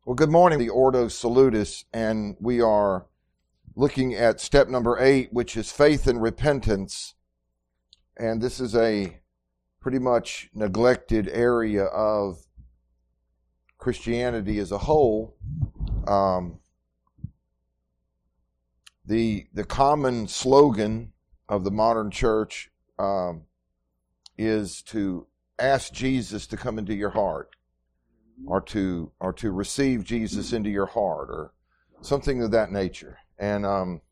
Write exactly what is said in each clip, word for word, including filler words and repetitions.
Well, good morning, the Ordo Salutis, and we are looking at step number eight, which is faith and repentance. And this is a pretty much neglected area of Christianity as a whole. Um, the the common slogan of the modern church um, is to ask Jesus to come into your heart, or to or to receive Jesus into your heart, or something of that nature. And um,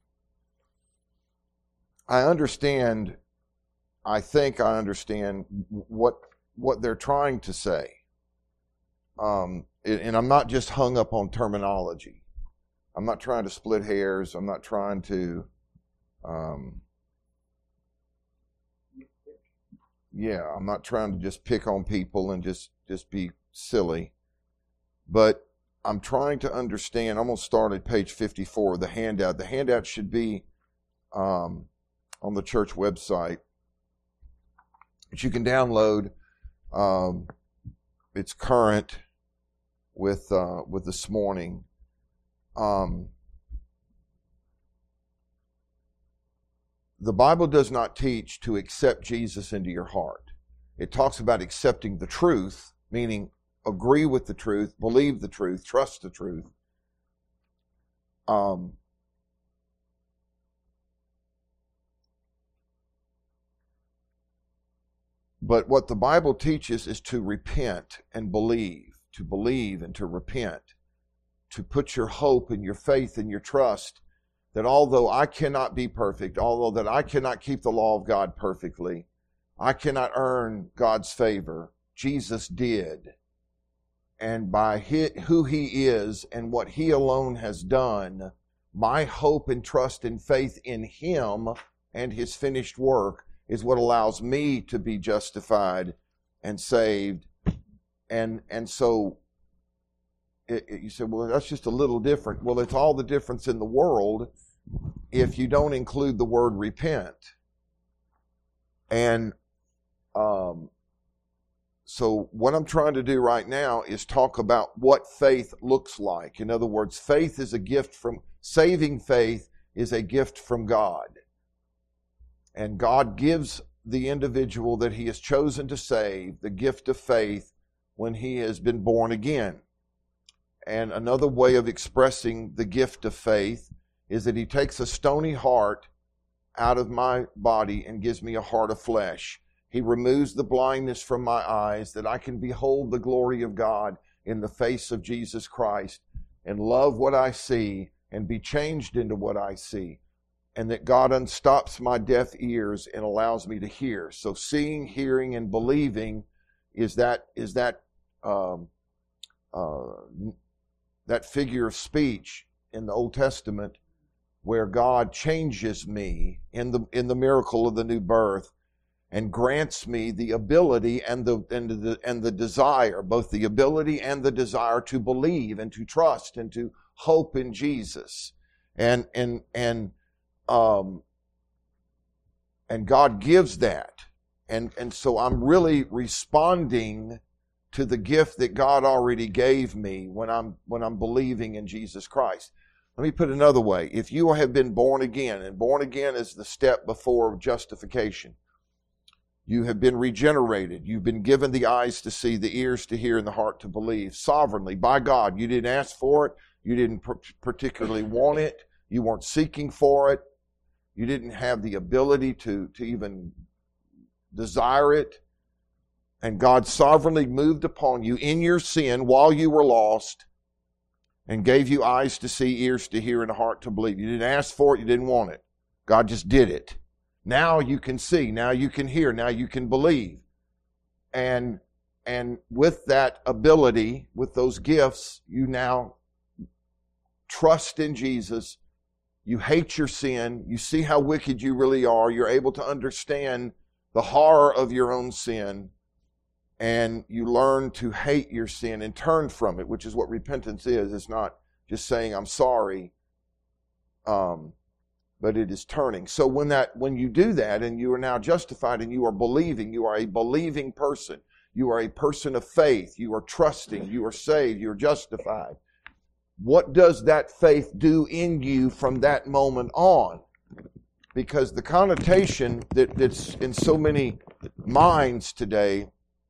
I understand. I think I understand what what they're trying to say. Um, and I'm not just hung up on terminology. I'm not trying to split hairs. I'm not trying to. Um, yeah, I'm not trying to just pick on people and just just be silly. But I'm trying to understand. I'm going to start at page fifty-four of the handout. The handout should be um, on the church website, which you can download. Um, it's current with uh, with this morning. Um, the Bible does not teach to accept Jesus into your heart. It talks about accepting the truth, meaning agree with the truth, believe the truth, trust the truth. Um, but what the Bible teaches is to repent and believe, to believe and to repent, to put your hope and your faith and your trust that although I cannot be perfect, although that I cannot keep the law of God perfectly, I cannot earn God's favor, Jesus did. And by who he is and what he alone has done, my hope and trust and faith in him and his finished work is what allows me to be justified and saved. And and so it, it, you say, well, that's just a little different. Well, it's all the difference in the world if you don't include the word repent. And um So what I'm trying to do right now is talk about what faith looks like. In other words, faith is a gift from, saving faith is a gift from God. And God gives the individual that he has chosen to save the gift of faith when he has been born again. And another way of expressing the gift of faith is that he takes a stony heart out of my body and gives me a heart of flesh. He removes the blindness from my eyes that I can behold the glory of God in the face of Jesus Christ and love what I see and be changed into what I see. And that God unstops my deaf ears and allows me to hear. So seeing, hearing, and believing is that is that um, uh, that figure of speech in the Old Testament where God changes me in the in the miracle of the new birth, and grants me the ability and the and the and the desire, both the ability and the desire to believe and to trust and to hope in Jesus. And and and um and God gives that. And and so I'm really responding to the gift that God already gave me when I'm when I'm believing in Jesus Christ. Let me put it another way. If you have been born again, and born again is the step before justification, you have been regenerated. You've been given the eyes to see, the ears to hear, and the heart to believe sovereignly by God. You didn't ask for it. You didn't particularly want it. You weren't seeking for it. You didn't have the ability to, to even desire it. And God sovereignly moved upon you in your sin while you were lost and gave you eyes to see, ears to hear, and a heart to believe. You didn't ask for it. You didn't want it. God just did it. Now you can see, now you can hear, now you can believe. And and with that ability, with those gifts, you now trust in Jesus. You hate your sin. You see how wicked you really are. You're able to understand the horror of your own sin. And you learn to hate your sin and turn from it, which is what repentance is. It's not just saying, I'm sorry. Um, but it is turning. So when that, when you do that and you are now justified and you are believing, you are a believing person. You are a person of faith. You are trusting. You are saved. You are justified. what does that faith do in you from that moment on? Because the connotation that, that's in so many minds today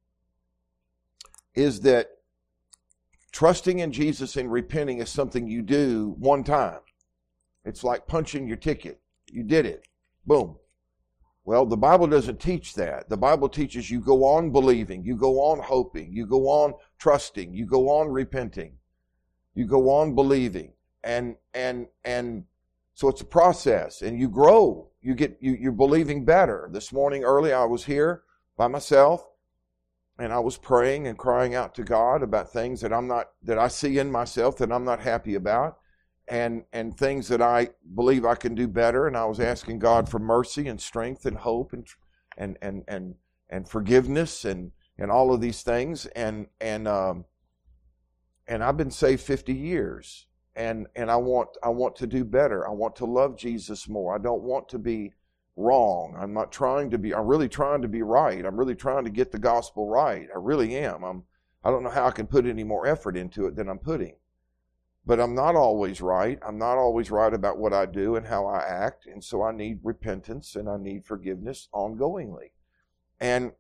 is that trusting in Jesus and repenting is something you do one time. It's like punching your ticket. You did it. Boom. Well, the Bible doesn't teach that. The Bible teaches you go on believing, you go on hoping, you go on trusting, you go on repenting, you go on believing. And, and, and so it's a process, and you grow. You get, you, you're believing better. This morning early, I was here by myself, and I was praying and crying out to God about things that I'm not, that I see in myself that I'm not happy about, and, and things that I believe I can do better. And I was asking God for mercy and strength and hope and, and, and, and, and forgiveness and, and all of these things. And, and, um, and I've been saved fifty years. And, and I want, I want to do better. I want to love Jesus more. I don't want to be wrong. I'm not trying to be, I'm really trying to be right. I'm really trying to get the gospel right. I really am. I'm, I don't know how I can put any more effort into it than I'm putting. But I'm not always right. I'm not always right about what I do and how I act. And so I need repentance and I need forgiveness ongoingly. And,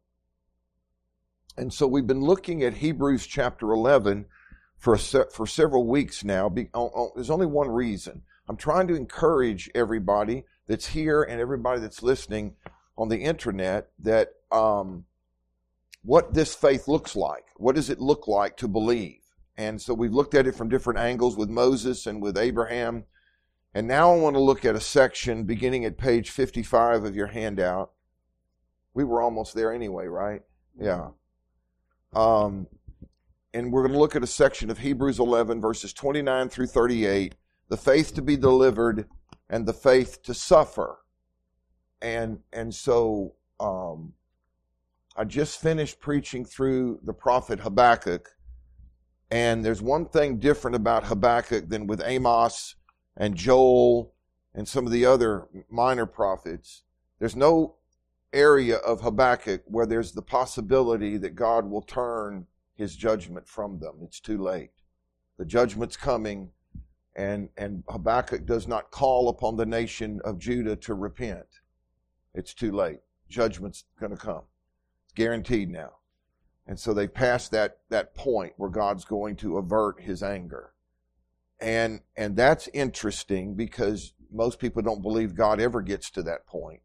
and so we've been looking at Hebrews chapter eleven for, a se- for several weeks now. Be, oh, oh, there's only one reason. I'm trying to encourage everybody that's here and everybody that's listening on the internet that um, what this faith looks like. What does it look like to believe? And so we've looked at it from different angles with Moses and with Abraham. And now I want to look at a section beginning at page fifty-five of your handout. We were almost there anyway, right? Yeah. Um, and we're going to look at a section of Hebrews eleven, verses twenty-nine through thirty-eight, the faith to be delivered and the faith to suffer. And, and so um, I just finished preaching through the prophet Habakkuk. And there's one thing different about Habakkuk than with Amos and Joel and some of the other minor prophets. There's no area of Habakkuk where there's the possibility that God will turn his judgment from them. It's too late. The judgment's coming, and, and Habakkuk does not call upon the nation of Judah to repent. It's too late. Judgment's going to come. It's guaranteed now. And so they passed that, that point where God's going to avert his anger. And, and that's interesting because most people don't believe God ever gets to that point.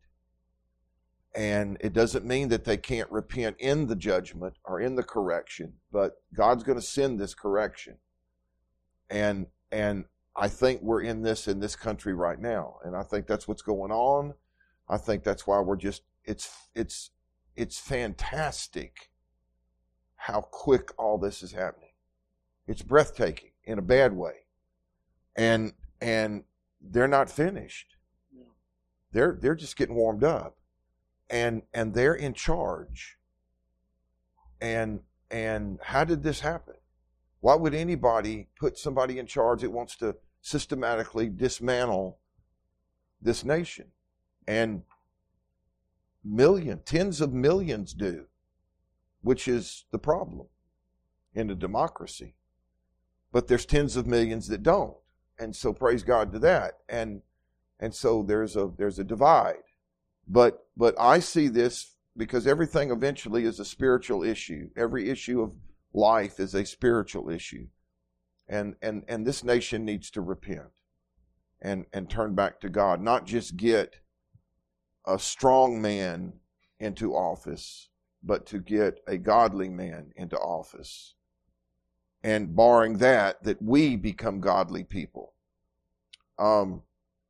And it doesn't mean that they can't repent in the judgment or in the correction, but God's going to send this correction. And, and I think we're in this in this country right now. And I think that's what's going on. I think that's why we're just, it's, it's, it's fantastic how quick all this is happening. It's breathtaking in a bad way. And and they're not finished. Yeah. They're they're just getting warmed up. And and they're in charge. And and how did this happen? Why would anybody put somebody in charge that wants to systematically dismantle this nation? And million, tens of millions do. Which is the problem in a democracy. But there's tens of millions that don't. And so praise God to that. And and so there's a there's a divide. But but I see this because everything eventually is a spiritual issue. Every issue of life is a spiritual issue. And and and this nation needs to repent and, and turn back to God. Not just get a strong man into office, but to get a godly man into office. And barring that, that we become godly people. Um,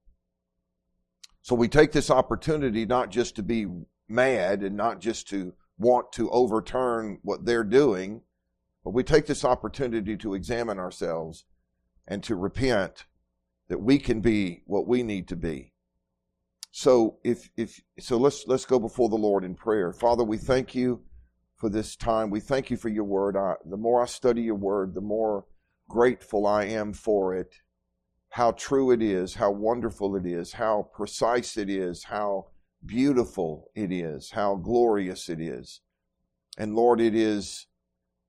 so we take this opportunity not just to be mad and not just to want to overturn what they're doing, but we take this opportunity to examine ourselves and to repent that we can be what we need to be. So if if so let's let's go before the Lord in prayer. Father, we thank you for this time. We thank you for your word. I, the more I study your word, the more grateful I am for it. How true it is, how wonderful it is, how precise it is, how beautiful it is, how glorious it is. And Lord, it is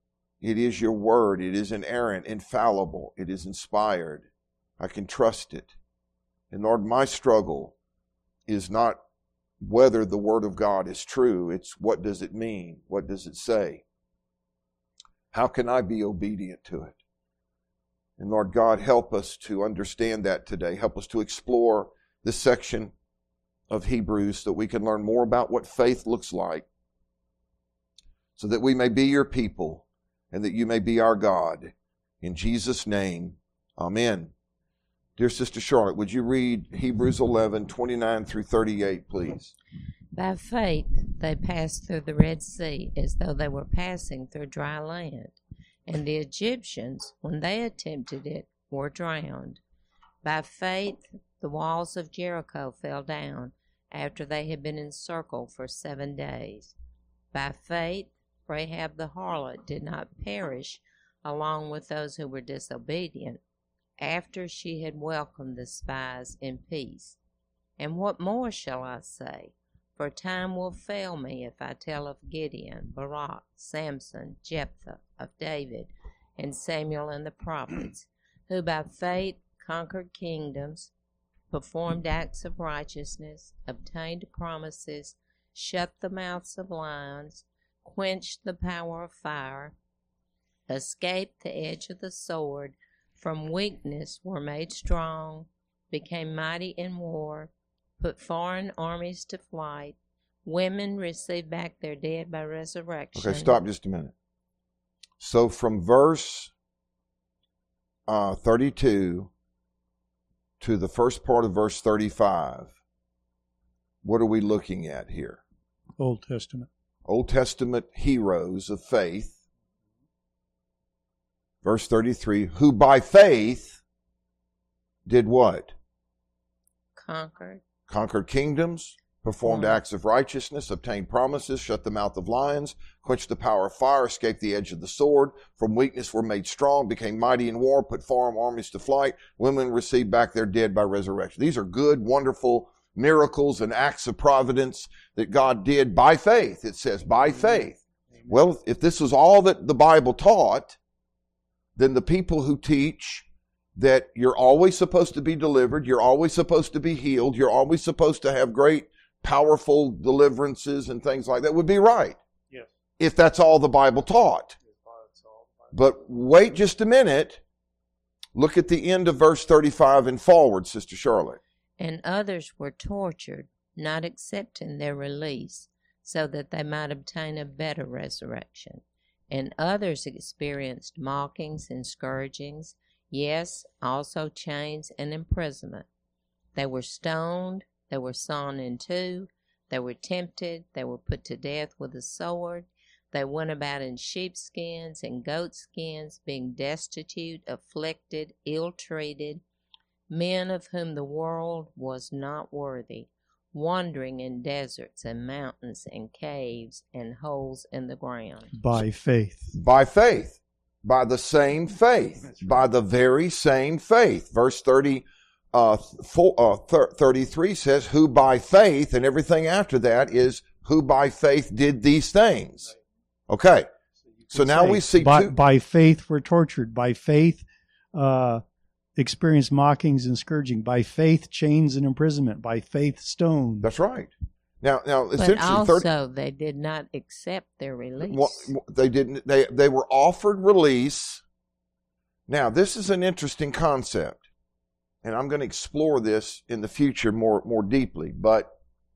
It is your word. It is inerrant, infallible. It is inspired. I can trust it. And Lord, my struggle is not whether the word of God is true. It's what does it mean? What does it say? How can I be obedient to it? And Lord God, help us to understand that today. Help us to explore this section of Hebrews so that we can learn more about what faith looks like, so that we may be your people and that you may be our God. In Jesus' name, amen. Dear Sister Charlotte, would you read Hebrews eleven, twenty-nine through thirty-eight, please? By faith they passed through the Red Sea as though they were passing through dry land, and the Egyptians, when they attempted it, were drowned. By faith the walls of Jericho fell down after they had been encircled for seven days. By faith Rahab the harlot did not perish along with those who were disobedient, after she had welcomed the spies in peace. And what more shall I say? For time will fail me if I tell of Gideon, Barak, Samson, Jephthah, of David, and Samuel and the prophets, who by faith conquered kingdoms, performed acts of righteousness, obtained promises, shut the mouths of lions, quenched the power of fire, escaped the edge of the sword, from weakness were made strong, became mighty in war, put foreign armies to flight. Women received back their dead by resurrection. Okay, stop just a minute. So from verse uh, thirty-two to the first part of verse thirty-five, what are we looking at here? Old Testament. Old Testament heroes of faith. Verse thirty-three, who by faith did what? Conquered. Conquered kingdoms, performed Mm. acts of righteousness, obtained promises, shut the mouth of lions, quenched the power of fire, escaped the edge of the sword, from weakness were made strong, became mighty in war, put foreign armies to flight, women received back their dead by resurrection. These are good, wonderful miracles and acts of providence that God did by faith. It says by faith. Amen. Well, if this was all that the Bible taught, then the people who teach that you're always supposed to be delivered, you're always supposed to be healed, you're always supposed to have great, powerful deliverances and things like that would be right. Yes. If that's all the Bible taught. But wait just a minute. Look at the end of verse thirty-five and forward, Sister Charlotte. And others were tortured, not accepting their release, so that they might obtain a better resurrection. And others experienced mockings and scourgings, yes, also chains and imprisonment. They were stoned, they were sawn in two, they were tempted, they were put to death with a sword. They went about in sheepskins and goatskins, being destitute, afflicted, ill-treated, men of whom the world was not worthy, wandering in deserts and mountains and caves and holes in the ground. By faith. By faith. By the same faith. Right. By the very same faith. Verse thirty, uh, four, uh, thirty-three says, who by faith, and everything after that is who by faith did these things. Okay. So now we see by, two. by faith were tortured. By faith uh, experienced mockings and scourging. By faith chains and imprisonment. By faith stoned. That's right. Now, now it's But interesting. also, thirty, they did not accept their release. well, they didn't. They they were offered release. Now, this is an interesting concept, and I'm going to explore this in the future more more deeply. But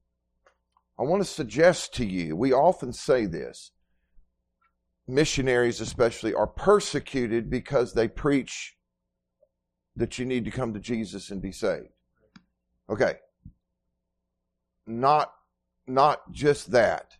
I want to suggest to you, we often say this. Missionaries, especially, are persecuted because they preach that you need to come to Jesus and be saved. Okay. Not, not just that.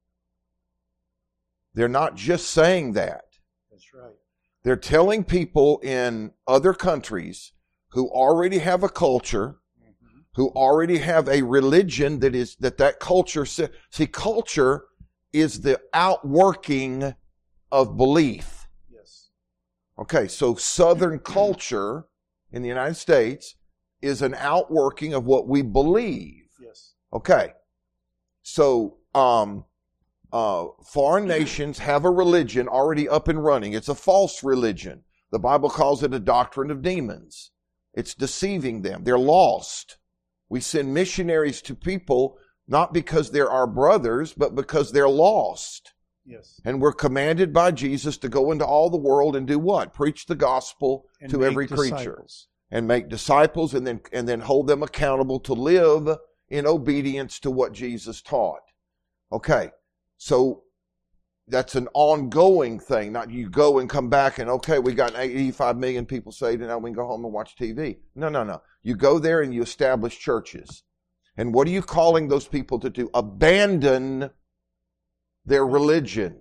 They're not just saying that. That's right. They're telling people in other countries who already have a culture, mm-hmm. who already have a religion that is, that that culture, see, culture is the outworking of belief. Yes. Okay, so Southern culture in the United States is an outworking of what we believe. Yes. Okay. So, um, uh, foreign nations have a religion already up and running. It's a false religion. The Bible calls it a doctrine of demons. It's deceiving them. They're lost. We send missionaries to people not because they're our brothers, but because they're lost. Yes. And we're commanded by Jesus to go into all the world and do what? Preach the gospel And to make every creature. disciples. And make disciples, and then and then hold them accountable to live in obedience to what Jesus taught. Okay, so that's an ongoing thing. Not you go and come back and, okay, we got eighty-five million people saved and now we can go home and watch T V. No, no, no. You go there and you establish churches. And what are you calling those people to do? Abandon their religion.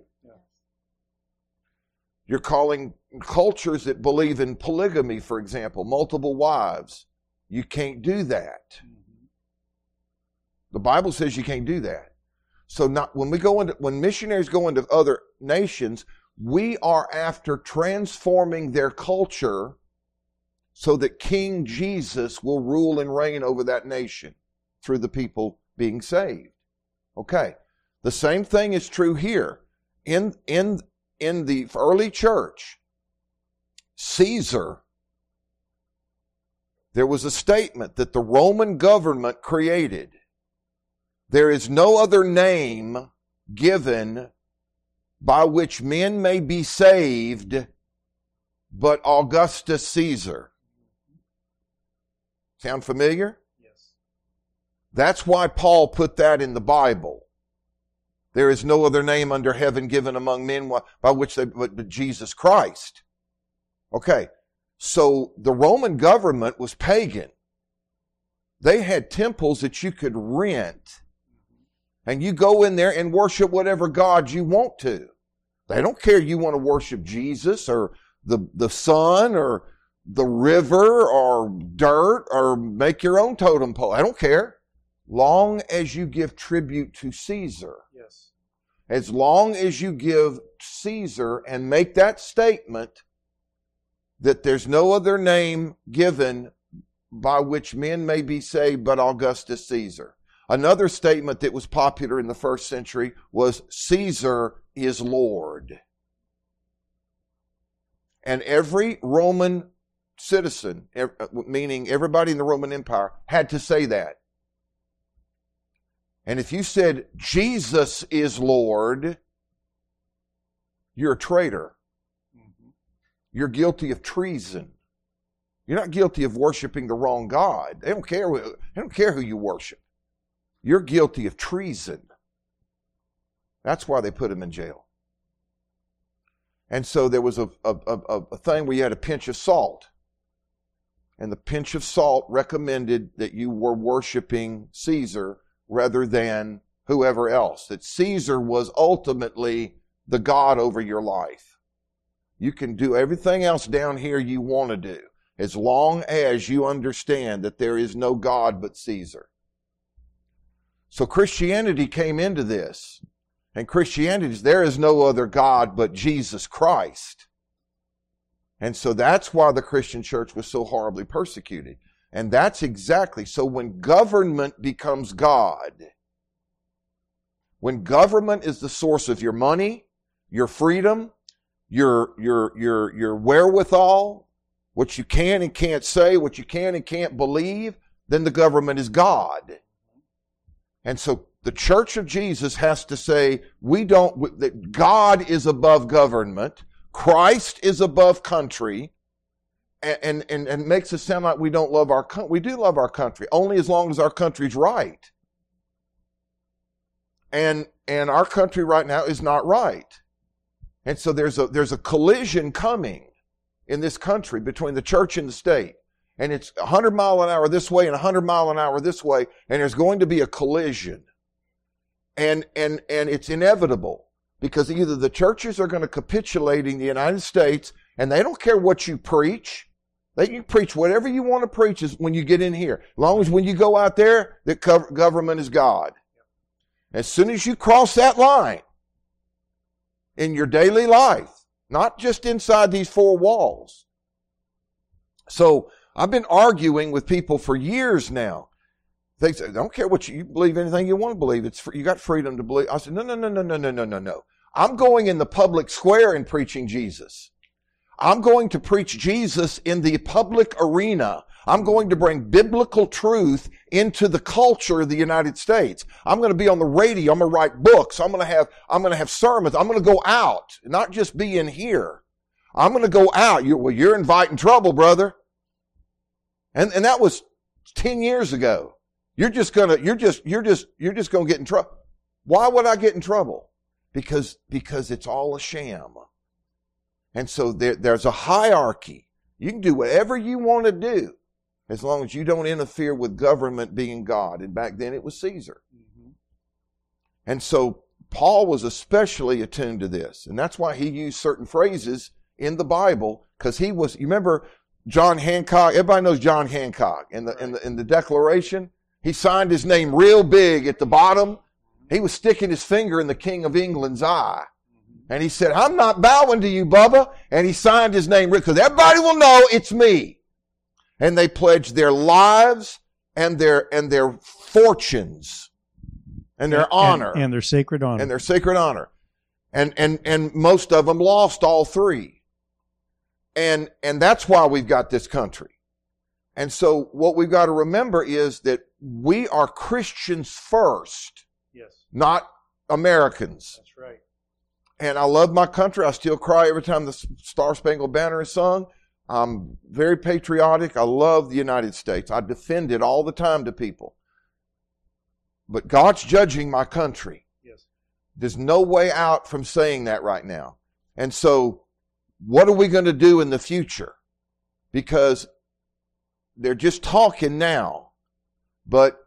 You're calling cultures that believe in polygamy, for example, multiple wives. You can't do that. The Bible says you can't do that. So not when we go into, when missionaries go into other nations, we are after transforming their culture so that King Jesus will rule and reign over that nation through the people being saved. Okay. The same thing is true here. In, in, in the early church, Caesar, there was a statement that the Roman government created. There is no other name given by which men may be saved but Augustus Caesar. Sound familiar? Yes. That's why Paul put that in the Bible. There is no other name under heaven given among men by which they, but, but Jesus Christ. Okay. So the Roman government was pagan. They had temples that you could rent. And you go in there and worship whatever God you want to. They don't care you want to worship Jesus or the, the sun or the river or dirt or make your own totem pole. I don't care. Long as you give tribute to Caesar. Yes. As long as you give Caesar and make that statement that there's no other name given by which men may be saved but Augustus Caesar. Another statement that was popular in the first century was Caesar is Lord. And every Roman citizen, meaning everybody in the Roman Empire, had to say that. And if you said Jesus is Lord, you're a traitor. Mm-hmm. You're guilty of treason. You're not guilty of worshiping the wrong God. They don't care. They don't care who you worship. You're guilty of treason. That's why they put him in jail. And so there was a, a, a, a thing where you had a pinch of salt. And the pinch of salt recommended that you were worshiping Caesar rather than whoever else. That Caesar was ultimately the God over your life. You can do everything else down here you want to do, as long as you understand that there is no God but Caesar. So Christianity came into this. And Christianity is, there is no other God but Jesus Christ. And so that's why the Christian church was so horribly persecuted. And that's exactly, so when government becomes God, when government is the source of your money, your freedom, your, your, your, your wherewithal, what you can and can't say, what you can and can't believe, then the government is God. And so the Church of Jesus has to say, we don't, that God is above government, Christ is above country, and, and, and makes it sound like we don't love our country. We do love our country, only as long as our country's right. And, and our country right now is not right. And so there's a, there's a collision coming in this country between the church and the state. And it's one hundred mile an hour this way and one hundred mile an hour this way, and there's going to be a collision. And, and, and it's inevitable, because either the churches are going to capitulate in the United States, and they don't care what you preach. They can preach whatever you want to preach is when you get in here. As long as when you go out there, the government is God. As soon as you cross that line in your daily life, not just inside these four walls. So, I've been arguing with people for years now. They said, I don't care what you, you believe, anything you want to believe. It's free, you got freedom to believe. I said, no, no, no, no, no, no, no, no, no. I'm going in the public square and preaching Jesus. I'm going to preach Jesus in the public arena. I'm going to bring biblical truth into the culture of the United States. I'm going to be on the radio. I'm going to write books. I'm going to have, I'm going to have sermons. I'm going to go out, not just be in here. I'm going to go out. You, well, you're inviting trouble, brother. And, and that was ten years ago. You're just going to, you're just, you're just, you're just going to get in trouble. Why would I get in trouble? Because, because it's all a sham. And so there, there's a hierarchy. You can do whatever you want to do as long as you don't interfere with government being God. And back then it was Caesar. Mm-hmm. And so Paul was especially attuned to this. And that's why he used certain phrases in the Bible, because he was, you remember John Hancock? Everybody knows John Hancock. In the, in the, in the Declaration, he signed his name real big at the bottom. He was sticking his finger in the King of England's eye. And he said, I'm not bowing to you, Bubba. And he signed his name, because everybody will know it's me. And they pledged their lives and their, and their fortunes and their and, honor. And, and their sacred honor. And their sacred honor. And, and, and most of them lost all three. And, and that's why we've got this country. And so what we've got to remember is that we are Christians first. Yes. Not Americans. That's right. And I love my country. I still cry every time the Star Spangled Banner is sung. I'm very patriotic. I love the United States. I defend it all the time to people. But God's judging my country. Yes. There's no way out from saying that right now. And so what are we going to do in the future? Because they're just talking now. But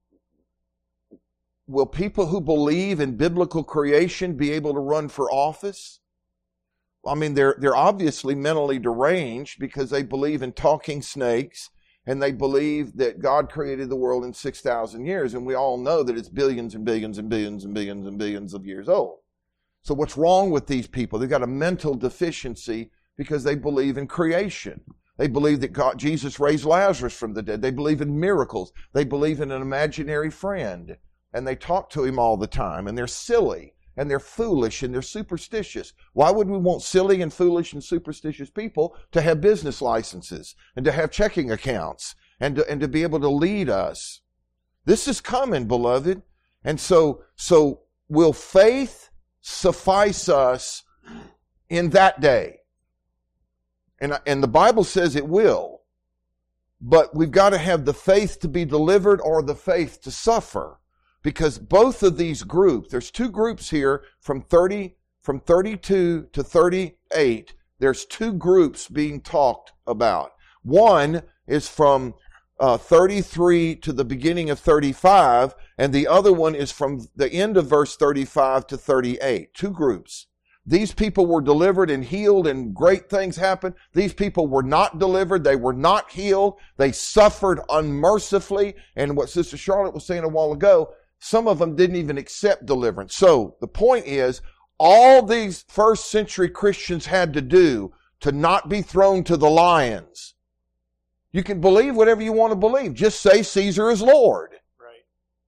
will people who believe in biblical creation be able to run for office? I mean, they're, they're obviously mentally deranged because they believe in talking snakes and they believe that God created the world in six thousand years. And we all know that it's billions and billions and billions and billions and billions of years old. So what's wrong with these people? They've got a mental deficiency because they believe in creation. They believe that God, Jesus raised Lazarus from the dead. They believe in miracles. They believe in an imaginary friend. And they talk to him all the time. And they're silly. And they're foolish. And they're superstitious. Why would we want silly and foolish and superstitious people to have business licenses and to have checking accounts and to, and to be able to lead us? This is coming, beloved. And so, so will faith suffice us in that day? And, and the Bible says it will. But we've got to have the faith to be delivered or the faith to suffer. Because both of these groups, there's two groups here from thirty, from thirty-two to thirty-eight. There's two groups being talked about. One is from uh, thirty-three to the beginning of thirty-five, and the other one is from the end of verse thirty-five to thirty-eight. Two groups. These people were delivered and healed and great things happened. These people were not delivered. They were not healed. They suffered unmercifully. And what Sister Charlotte was saying a while ago, some of them didn't even accept deliverance. So the point is, all these first century Christians had to do to not be thrown to the lions. You can believe whatever you want to believe. Just say Caesar is Lord. Right.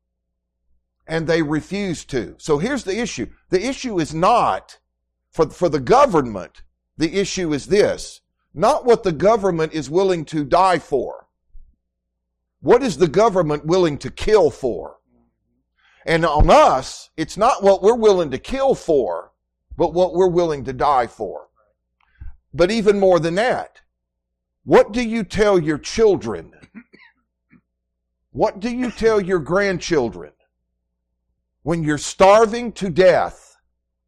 And they refused to. So here's the issue. The issue is not for, for the government. The issue is this. Not what the government is willing to die for. What is the government willing to kill for? And on us, it's not what we're willing to kill for, but what we're willing to die for. But even more than that, what do you tell your children? What do you tell your grandchildren when you're starving to death?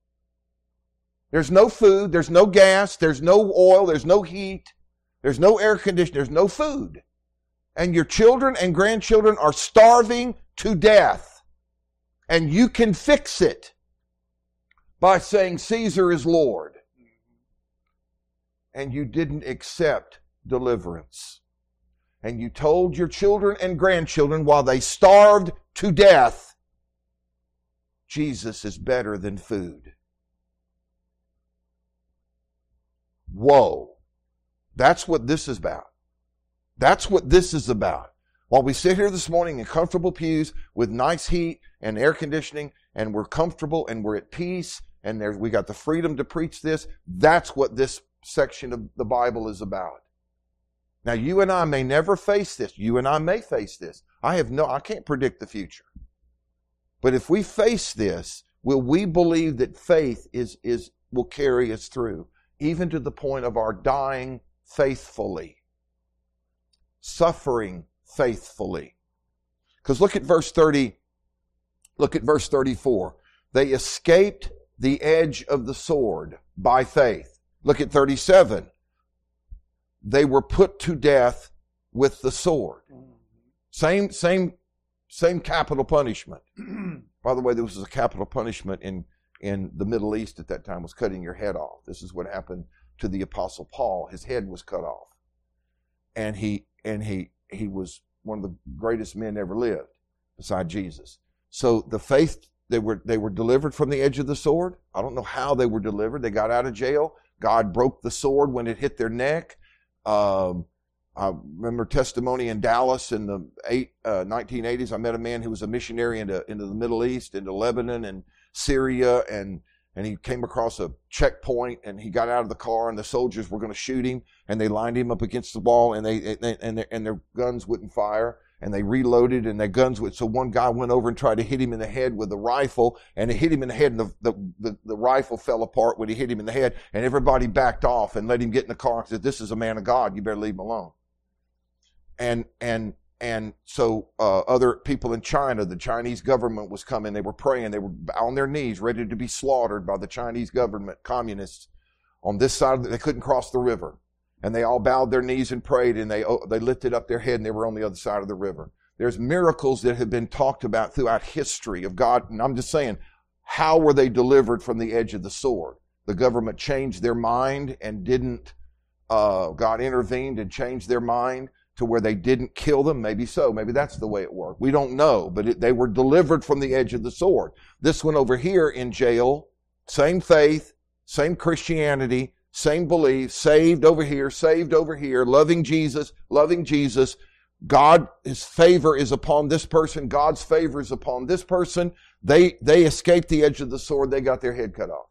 There's no food, there's no gas, there's no oil, there's no heat, there's no air conditioning, there's no food. And your children and grandchildren are starving to death. And you can fix it by saying Caesar is Lord. And you didn't accept deliverance. And you told your children and grandchildren while they starved to death, Jesus is better than food. Whoa. That's what this is about. That's what this is about. While we sit here this morning in comfortable pews with nice heat and air conditioning, and we're comfortable and we're at peace, and there's, we got the freedom to preach this, that's what this section of the Bible is about. Now, you and I may never face this. You and I may face this. I have no, I can't predict the future. But if we face this, will we believe that faith is, is, will carry us through, even to the point of our dying faithfully, suffering faithfully? Because look at verse thirty, look at verse thirty-four. They escaped the edge of the sword by faith. Look at thirty-seven. They were put to death with the sword. Same, same, same capital punishment. By the way, there was a capital punishment in, in the Middle East at that time, was cutting your head off. This is what happened to the Apostle Paul. His head was cut off. And he, and he, he was one of the greatest men ever lived beside Jesus. So the faith, they were, they were delivered from the edge of the sword. I don't know how they were delivered. They got out of jail. God broke the sword when it hit their neck. Um, I remember testimony in Dallas in the eight, uh, nineteen eighties. I met a man who was a missionary into, into the Middle East, into Lebanon and Syria, and, and he came across a checkpoint, and he got out of the car, and the soldiers were going to shoot him, and they lined him up against the wall, and they, and, and, their, and their guns wouldn't fire, and they reloaded, and their guns would, so one guy went over and tried to hit him in the head with a rifle, and it hit him in the head, and the, the, the, the rifle fell apart when he hit him in the head, and everybody backed off and let him get in the car and said, "This is a man of God, you better leave him alone." And, and, and so, uh, other people in China, the Chinese government was coming, they were praying, they were on their knees, ready to be slaughtered by the Chinese government, communists, on this side of the, they couldn't cross the river. And they all bowed their knees and prayed, and they, they lifted up their head, and they were on the other side of the river. There's miracles that have been talked about throughout history of God, and I'm just saying, how were they delivered from the edge of the sword? The government changed their mind and didn't, uh, God intervened and changed their mind to where they didn't kill them. Maybe so. Maybe that's the way it worked. We don't know, but it, they were delivered from the edge of the sword. This one over here in jail, same faith, same Christianity, same belief, saved over here, saved over here, loving Jesus, loving Jesus. God, His favor is upon this person. God's favor is upon this person. They, they escaped the edge of the sword. They got their head cut off.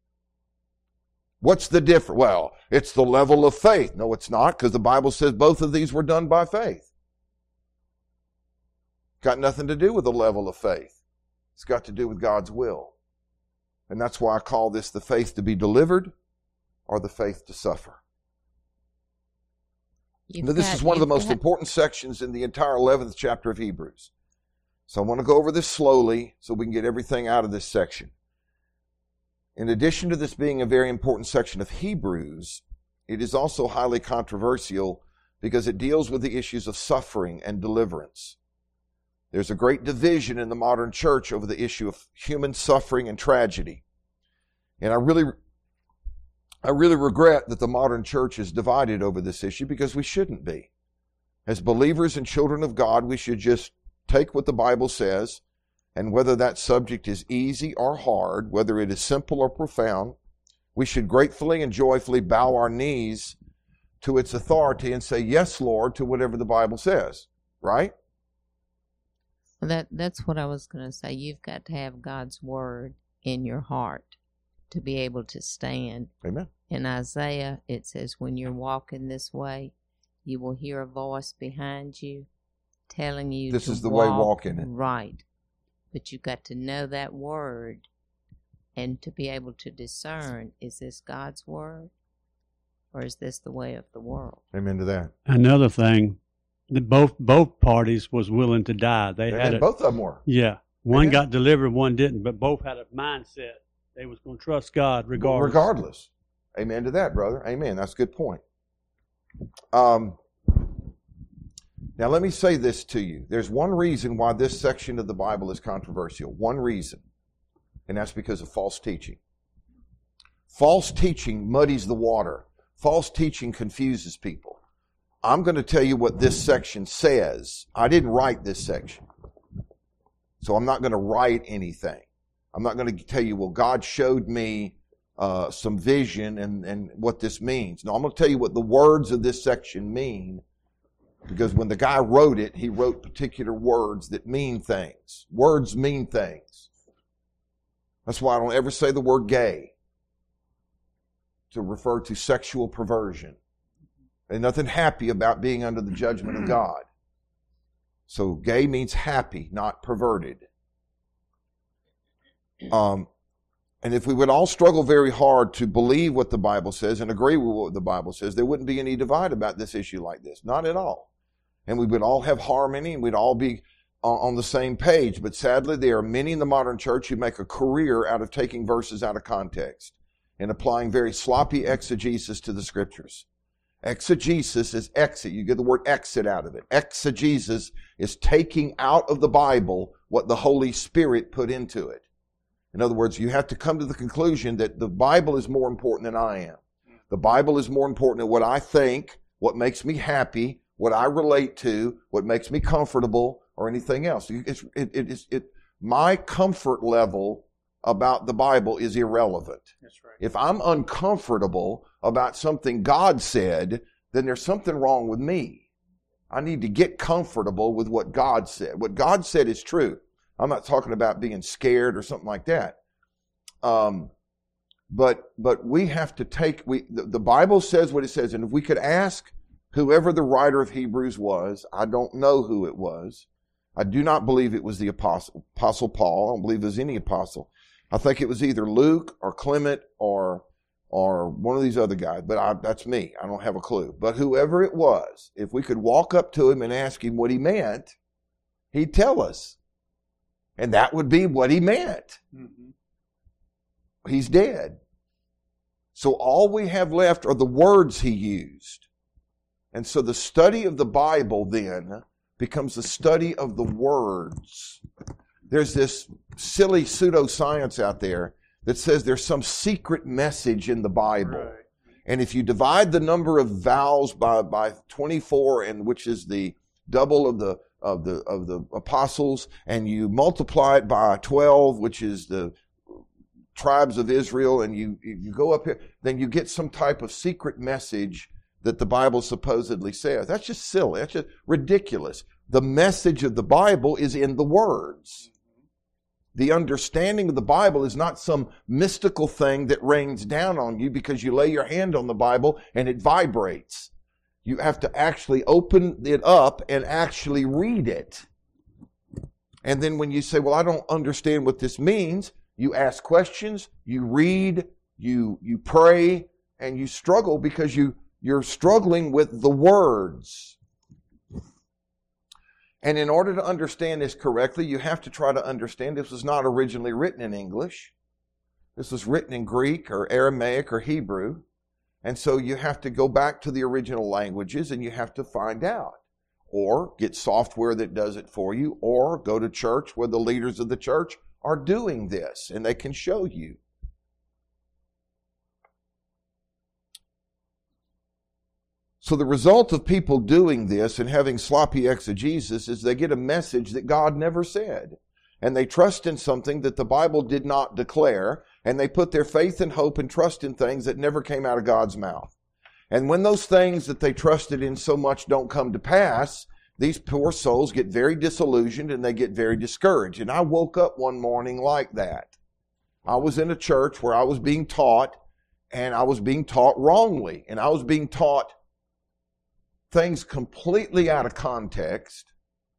What's the difference? Well, it's the level of faith. No, it's not, because the Bible says both of these were done by faith. Got nothing to do with the level of faith. It's got to do with God's will. And that's why I call this the faith to be delivered or the faith to suffer. Now, this is one of the most important sections in the entire eleventh chapter of Hebrews. So I want to go over this slowly so we can get everything out of this section. In addition to this being a very important section of Hebrews, it is also highly controversial because it deals with the issues of suffering and deliverance. There's a great division in the modern church over the issue of human suffering and tragedy. And I really, I really regret that the modern church is divided over this issue, because we shouldn't be. As believers and children of God, we should just take what the Bible says, and whether that subject is easy or hard, whether it is simple or profound, we should gratefully and joyfully bow our knees to its authority and say, "Yes, Lord," to whatever the Bible says. Right? Well, that, that's what I was going to say. You've got to have God's word in your heart to be able to stand. Amen. In Isaiah, it says, when you're walking this way, you will hear a voice behind you telling you this to is the walk way, walk in it. Right. But you've got to know that word and to be able to discern, is this God's word or is this the way of the world? Amen to that. Another thing, that both both parties was willing to die. They Amen. had a, Both of them were. Yeah. One Amen. got delivered, one didn't, but both had a mindset. They was going to trust God regardless. Regardless. Amen to that, brother. Amen. That's a good point. Um, now, let me say this to you. There's one reason why this section of the Bible is controversial. One reason. And that's because of false teaching. False teaching muddies the water. False teaching confuses people. I'm going to tell you what this section says. I didn't write this section. So I'm not going to write anything. I'm not going to tell you, well, God showed me uh, some vision and, and what this means. No, I'm going to tell you what the words of this section mean Because when the guy wrote it, he wrote particular words that mean things. Words mean things. That's why I don't ever say the word gay to refer to sexual perversion. There's nothing happy about being under the judgment of God. So gay means happy, not perverted. Um, and if we would all struggle very hard to believe what the Bible says and agree with what the Bible says, there wouldn't be any divide about this issue like this. Not at all. And we would all have harmony and we'd all be on, on the same page. But sadly, there are many in the modern church who make a career out of taking verses out of context and applying very sloppy exegesis to the scriptures. Exegesis is exit. You get the word exit out of it. Exegesis is taking out of the Bible what the Holy Spirit put into it. In other words, you have to come to the conclusion that the Bible is more important than I am. The Bible is more important than what I think, what makes me happy, what I relate to, what makes me comfortable, or anything else. It's, it, it, it's, it, my comfort level about the Bible is irrelevant. That's right. If I'm uncomfortable about something God said, then there's something wrong with me. I need to get comfortable with what God said. What God said is true. I'm not talking about being scared or something like that. Um, but but we have to take, we the, the Bible says what it says. And if we could ask whoever the writer of Hebrews was, I don't know who it was. I do not believe it was the apostle, apostle Paul. I don't believe it was any apostle. I think it was either Luke or Clement or or one of these other guys. But I, that's me. I don't have a clue. But whoever it was, if we could walk up to him and ask him what he meant, he'd tell us. And that would be what he meant. Mm-hmm. He's dead. So all we have left are the words he used. And so the study of the Bible then becomes the study of the words. There's this silly pseudoscience out there that says there's some secret message in the Bible. Right. And if you divide the number of vowels by, by twenty-four, and which is the double of the of the of the apostles, and you multiply it by twelve, which is the tribes of Israel, and you you go up here, then you get some type of secret message that the Bible supposedly says. That's just silly. That's just ridiculous. The message of the Bible is in the words. The understanding of the Bible is not some mystical thing that rains down on you because you lay your hand on the Bible and it vibrates. You have to actually open it up and actually read it. And then when you say, well, I don't understand what this means, you ask questions, you read, you you pray, and you struggle because you, you're struggling with the words. And in order to understand this correctly, you have to try to understand this was not originally written in English. This was written in Greek or Aramaic or Hebrew. And so you have to go back to the original languages and you have to find out. Or get software that does it for you. Or go to church where the leaders of the church are doing this and they can show you. So the result of people doing this and having sloppy exegesis is they get a message that God never said. And they trust in something that the Bible did not declare. And they put their faith and hope and trust in things that never came out of God's mouth. And when those things that they trusted in so much don't come to pass, these poor souls get very disillusioned and they get very discouraged. And I woke up one morning like that. I was in a church where I was being taught, and I was being taught wrongly. And I was being taught things completely out of context.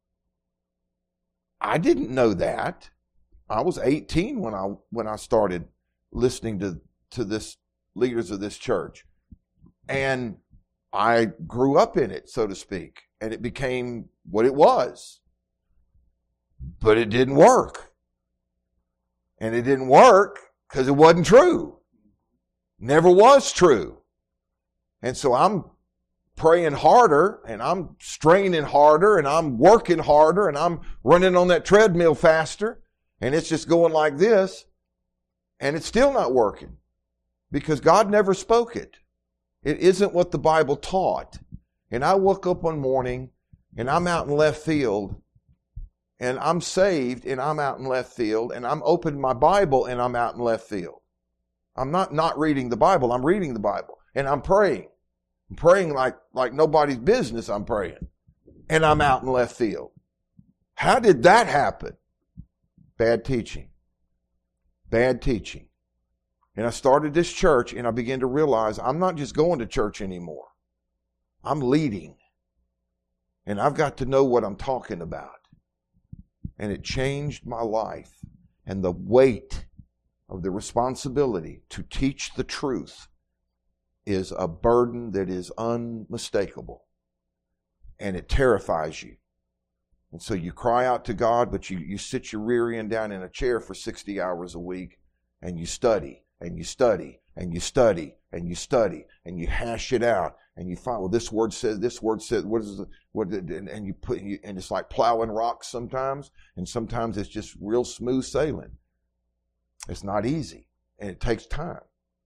I didn't know that. I was eighteen when I when I started listening to, to this leaders of this church. And I grew up in it, so to speak. And it became what it was. But it didn't work. And it didn't work because it wasn't true. Never was true. And so I'm praying harder, and I'm straining harder, and I'm working harder, and I'm running on that treadmill faster, and it's just going like this, and it's still not working because God never spoke it. It isn't what the Bible taught. And I woke up one morning, and I'm out in left field, and I'm saved, and I'm out in left field, and I'm opening my Bible, and I'm out in left field. I'm not not reading the Bible. I'm reading the Bible, and I'm praying. I'm praying like, like nobody's business I'm praying. and I'm out in left field. How did that happen? Bad teaching. Bad teaching. And I started this church and I began to realize I'm not just going to church anymore. I'm leading. And I've got to know what I'm talking about. And it changed my life. And the weight of the responsibility to teach the truth is a burden that is unmistakable. And it terrifies you. And so you cry out to God, but you, you sit your rear end down in a chair for sixty hours a week, and you study, and you study, and you study, and you study, and you hash it out, and you find, well, this word says, this word says, what is the, what, and, and you put, you, and it's like plowing rocks sometimes, and sometimes it's just real smooth sailing. It's not easy, and it takes time.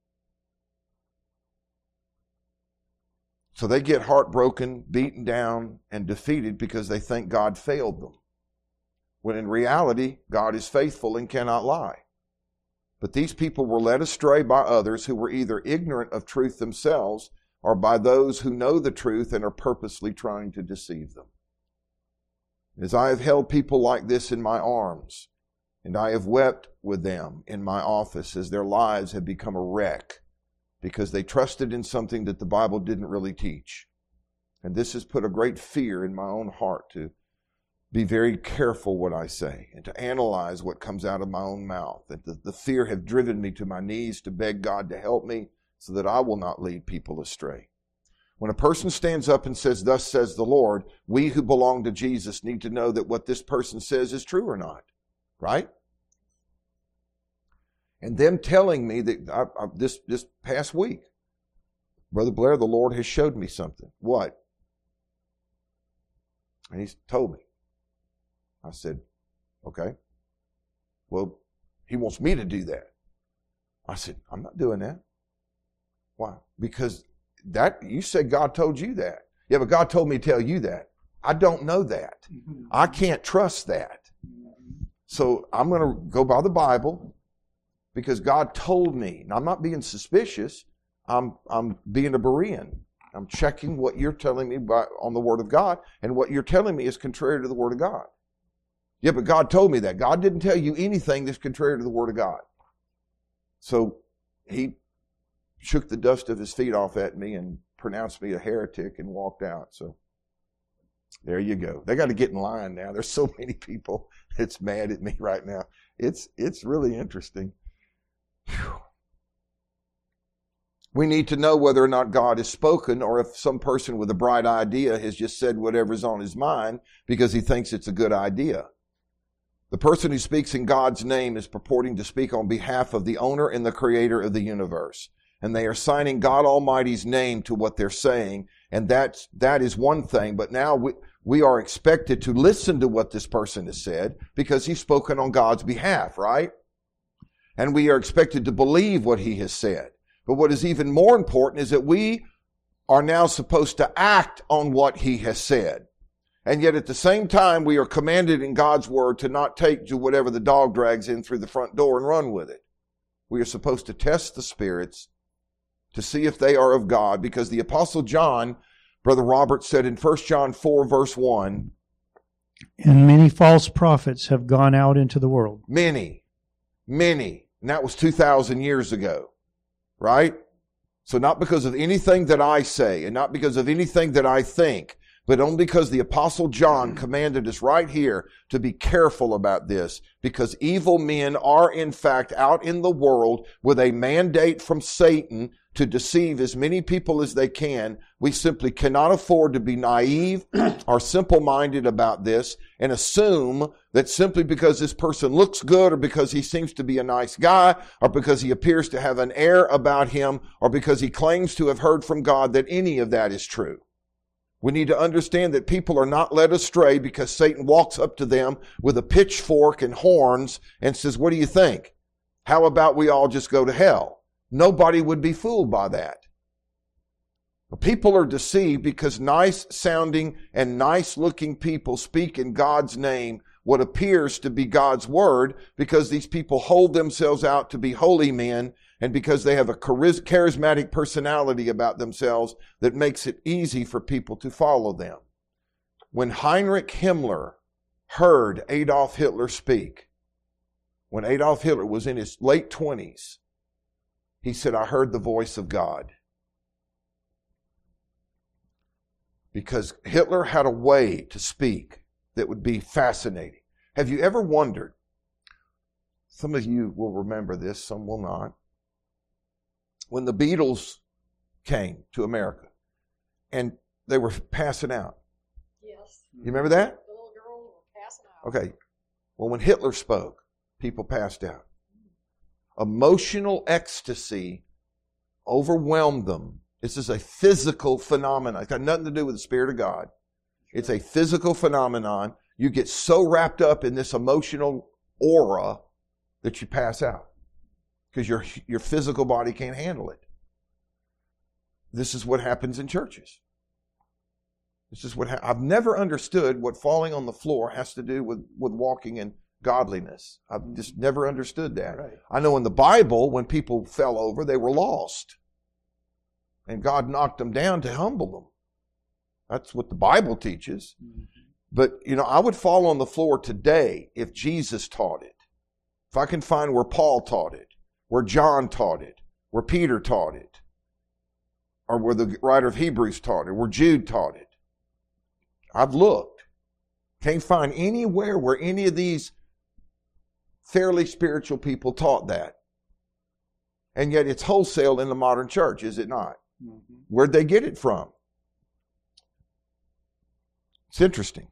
So they get heartbroken, beaten down, and defeated because they think God failed them. When in reality, God is faithful and cannot lie. But these people were led astray by others who were either ignorant of truth themselves or by those who know the truth and are purposely trying to deceive them. As I have held people like this in my arms, and I have wept with them in my office as their lives have become a wreck, because they trusted in something that the Bible didn't really teach. And this has put a great fear in my own heart to be very careful what I say and to analyze what comes out of my own mouth. That the, the fear have driven me to my knees to beg God to help me so that I will not lead people astray. When a person stands up and says, "Thus says the Lord," we who belong to Jesus need to know that what this person says is true or not. Right? And them telling me that I, I, this, this past week, Brother Blair, the Lord has showed me something. What? And he's told me. I said, okay. Well, he wants me to do that. I said, I'm not doing that. Why? Because that you said God told you that. Yeah, but God told me to tell you that. I don't know that. I can't trust that. So I'm going to go by the Bible. Because God told me, and I'm not being suspicious, I'm I'm being a Berean. I'm checking what you're telling me by, on the Word of God, and what you're telling me is contrary to the Word of God. Yeah, but God told me that. God didn't tell you anything that's contrary to the Word of God. So he shook the dust of his feet off at me and pronounced me a heretic and walked out. So there you go. They got to get in line now. There's so many people that's mad at me right now. It's it's really interesting. Whew. We need to know whether or not God has spoken, or if some person with a bright idea has just said whatever's on his mind because he thinks it's a good idea. The person who speaks in God's name is purporting to speak on behalf of the owner and the creator of the universe. And they are signing God Almighty's name to what they're saying. And that's, that is one thing. But now we, we are expected to listen to what this person has said because he's spoken on God's behalf, right? And we are expected to believe what he has said. But what is even more important is that we are now supposed to act on what he has said. And yet at the same time, we are commanded in God's word to not take to whatever the dog drags in through the front door and run with it. We are supposed to test the spirits to see if they are of God, because the Apostle John, Brother Robert, said in First John four verse one, and many false prophets have gone out into the world. Many, many. And that was two thousand years ago, right? So not because of anything that I say and not because of anything that I think, but only because the Apostle John commanded us right here to be careful about this, because evil men are in fact out in the world with a mandate from Satan to deceive as many people as they can. We simply cannot afford to be naive or simple-minded about this and assume that simply because this person looks good, or because he seems to be a nice guy, or because he appears to have an air about him, or because he claims to have heard from God, that any of that is true. We need to understand that people are not led astray because Satan walks up to them with a pitchfork and horns and says, "What do you think? How about we all just go to hell?" Nobody would be fooled by that. But people are deceived because nice sounding and nice looking people speak in God's name what appears to be God's word, because these people hold themselves out to be holy men, and because they have a charismatic personality about themselves that makes it easy for people to follow them. When Heinrich Himmler heard Adolf Hitler speak, when Adolf Hitler was in his late twenties, he said, I heard the voice of God. Because Hitler had a way to speak that would be fascinating. Have you ever wondered, some of you will remember this, some will not, when the Beatles came to America and they were passing out. Yes. You remember that? The little girl were passing out. Okay. Well, when Hitler spoke, people passed out. Emotional ecstasy overwhelmed them. This is a physical phenomenon. It's got nothing to do with the Spirit of God. It's a physical phenomenon. You get so wrapped up in this emotional aura that you pass out because your, your physical body can't handle it. This is what happens in churches. This is what ha- I've never understood what falling on the floor has to do with, with walking in godliness. I've just never understood that. Right. I know in the Bible, when people fell over, they were lost. And God knocked them down to humble them. That's what the Bible teaches. Mm-hmm. But, you know, I would fall on the floor today if Jesus taught it. If I can find where Paul taught it, where John taught it, where Peter taught it, or where the writer of Hebrews taught it, where Jude taught it. I've looked. Can't find anywhere where any of these fairly spiritual people taught that. And yet it's wholesale in the modern church, is it not? Mm-hmm. Where'd they get it from? It's interesting.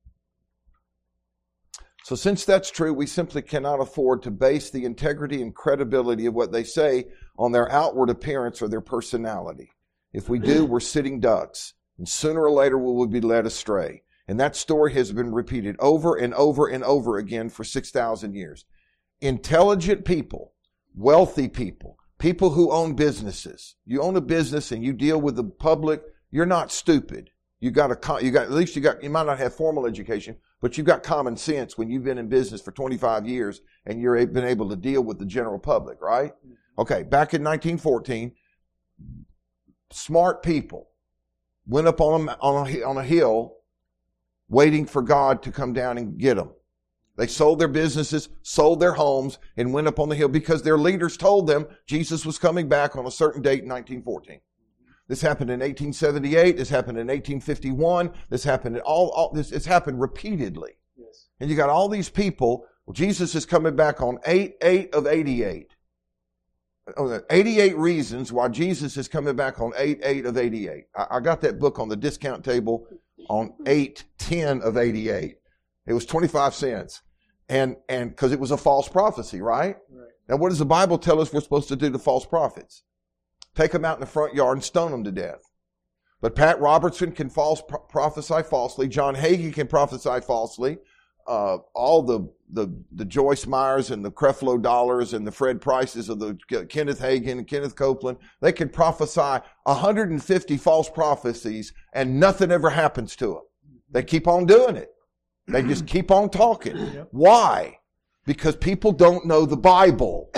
So since that's true, we simply cannot afford to base the integrity and credibility of what they say on their outward appearance or their personality. If we do, we're sitting ducks, and sooner or later we will be led astray. And that story has been repeated over and over and over again for six thousand years. Intelligent people, wealthy people, people who own businesses. You own a business and you deal with the public, you're not stupid. You got a, you got, at least you got, you might not have formal education, but you've got common sense when you've been in business for twenty-five years and you've been able to deal with the general public, right? Okay, back in nineteen fourteen, smart people went up on a, on a, on a hill waiting for God to come down and get them. They sold their businesses, sold their homes, and went up on the hill because their leaders told them Jesus was coming back on a certain date in nineteen fourteen. This happened in eighteen seventy-eight. This happened in eighteen fifty-one. This happened in all, all this, it's happened repeatedly. Yes. And you got all these people. Well, Jesus is coming back on eight, eight of eighty-eight. eighty-eight reasons why Jesus is coming back on eight, eight of eighty-eight. I, I got that book on the discount table on eight, ten of eighty-eight. It was twenty-five cents. And, and, cause it was a false prophecy, right? Right. Now what does the Bible tell us we're supposed to do to false prophets? Take them out in the front yard and stone them to death. But Pat Robertson can false pro- prophesy falsely. John Hagee can prophesy falsely. Uh, all the, the, the Joyce Myers and the Creflo Dollars and the Fred Prices of the Kenneth Hagin and Kenneth Copeland, they can prophesy one hundred fifty false prophecies and nothing ever happens to them. They keep on doing it. They just keep on talking. Yep. Why? Because people don't know the Bible.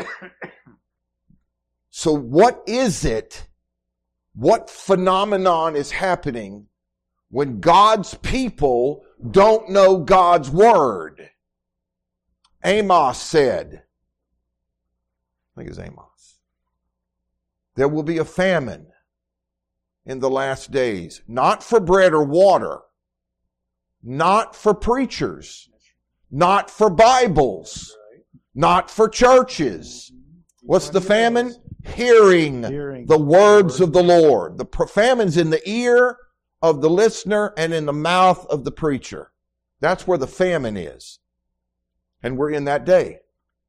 So what is it? What phenomenon is happening when God's people don't know God's word? Amos said, I think it's Amos, there will be a famine in the last days, not for bread or water, not for preachers, not for Bibles, not for churches. What's the famine? Hearing, Hearing the words of the Lord. The famine's in the ear of the listener and in the mouth of the preacher. That's where the famine is. And we're in that day.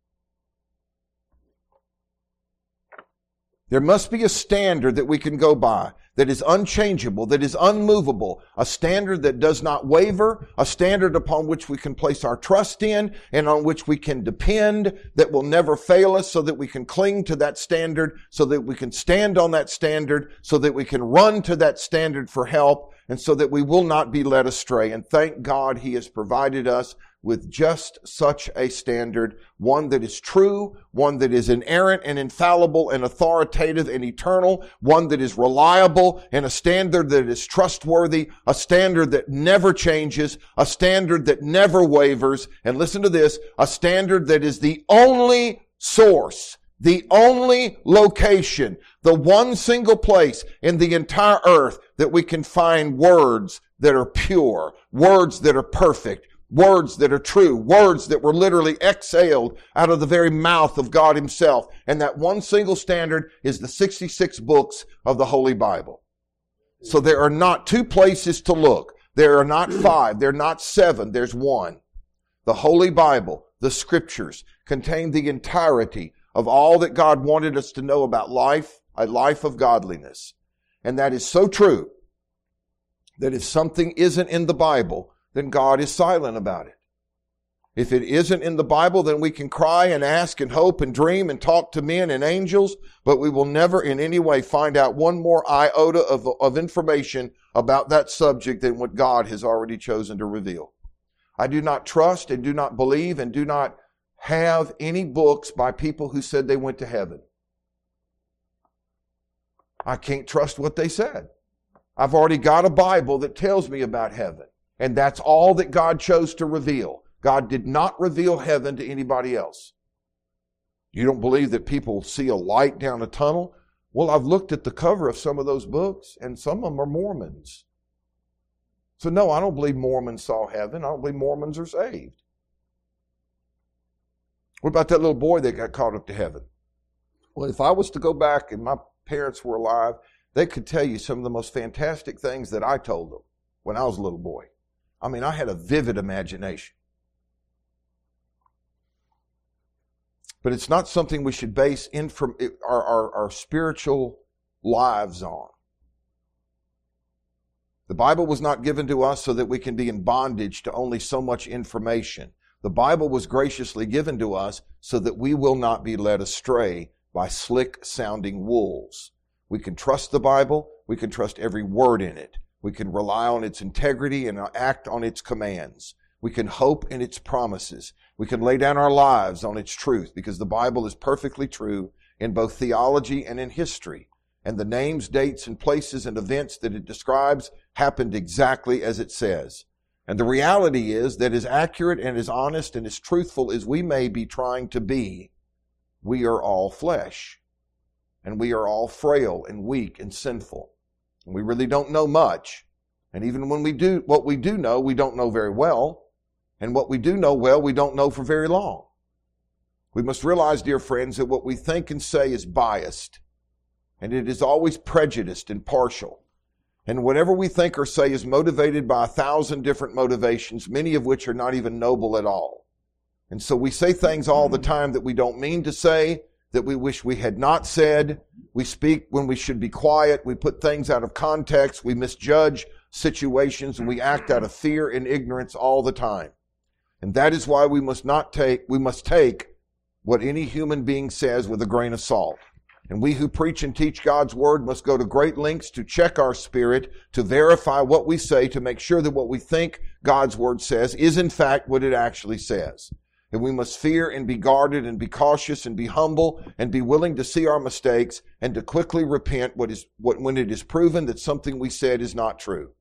There must be a standard that we can go by, that is unchangeable, that is unmovable, a standard that does not waver, a standard upon which we can place our trust in and on which we can depend, that will never fail us, so that we can cling to that standard, so that we can stand on that standard, so that we can run to that standard for help, and so that we will not be led astray. And thank God He has provided us with just such a standard, one that is true, one that is inerrant and infallible and authoritative and eternal, one that is reliable, and a standard that is trustworthy, a standard that never changes, a standard that never wavers, and listen to this, a standard that is the only source, the only location, the one single place in the entire earth that we can find words that are pure, words that are perfect, words that are true, words that were literally exhaled out of the very mouth of God himself. And that one single standard is the sixty-six books of the Holy Bible. So there are not two places to look. There are not five. There are not seven. There's one. The Holy Bible, the Scriptures, contain the entirety of all that God wanted us to know about life, a life of godliness. And that is so true that if something isn't in the Bible, then God is silent about it. If it isn't in the Bible, then we can cry and ask and hope and dream and talk to men and angels, but we will never in any way find out one more iota of, of information about that subject than what God has already chosen to reveal. I do not trust and do not believe and do not have any books by people who said they went to heaven. I can't trust what they said. I've already got a Bible that tells me about heaven. And that's all that God chose to reveal. God did not reveal heaven to anybody else. You don't believe that people see a light down a tunnel? Well, I've looked at the cover of some of those books, and some of them are Mormons. So no, I don't believe Mormons saw heaven. I don't believe Mormons are saved. What about that little boy that got caught up to heaven? Well, if I was to go back and my parents were alive, they could tell you some of the most fantastic things that I told them when I was a little boy. I mean, I had a vivid imagination. But it's not something we should base inform- our, our, our spiritual lives on. The Bible was not given to us so that we can be in bondage to only so much information. The Bible was graciously given to us so that we will not be led astray by slick-sounding wolves. We can trust the Bible. We can trust every word in it. We can rely on its integrity and act on its commands. We can hope in its promises. We can lay down our lives on its truth because the Bible is perfectly true in both theology and in history. And the names, dates, and places and events that it describes happened exactly as it says. And the reality is that as accurate and as honest and as truthful as we may be trying to be, we are all flesh. And we are all frail and weak and sinful. And we really don't know much. And even when we do, what we do know, we don't know very well. And what we do know well, we don't know for very long. We must realize, dear friends, that what we think and say is biased. And it is always prejudiced and partial. And whatever we think or say is motivated by a thousand different motivations, many of which are not even noble at all. And so we say things all the time that we don't mean to say, that we wish we had not said. We speak when we should be quiet. We put things out of context. We misjudge situations, and we act out of fear and ignorance all the time. And that is why we must not take, we must take what any human being says with a grain of salt. And we who preach and teach God's word must go to great lengths to check our spirit, to verify what we say, to make sure that what we think God's word says is in fact what it actually says. And we must fear and be guarded and be cautious and be humble and be willing to see our mistakes and to quickly repent what is, what, when it is proven that something we said is not true.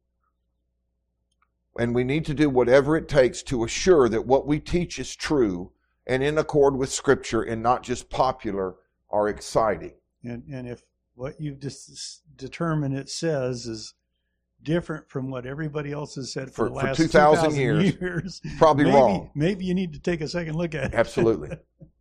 And we need to do whatever it takes to assure that what we teach is true and in accord with Scripture and not just popular or exciting. And, and if what you've just determined it says is different from what everybody else has said for, for the last for two thousand years, years, probably maybe, wrong. Maybe you need to take a second look at it. Absolutely.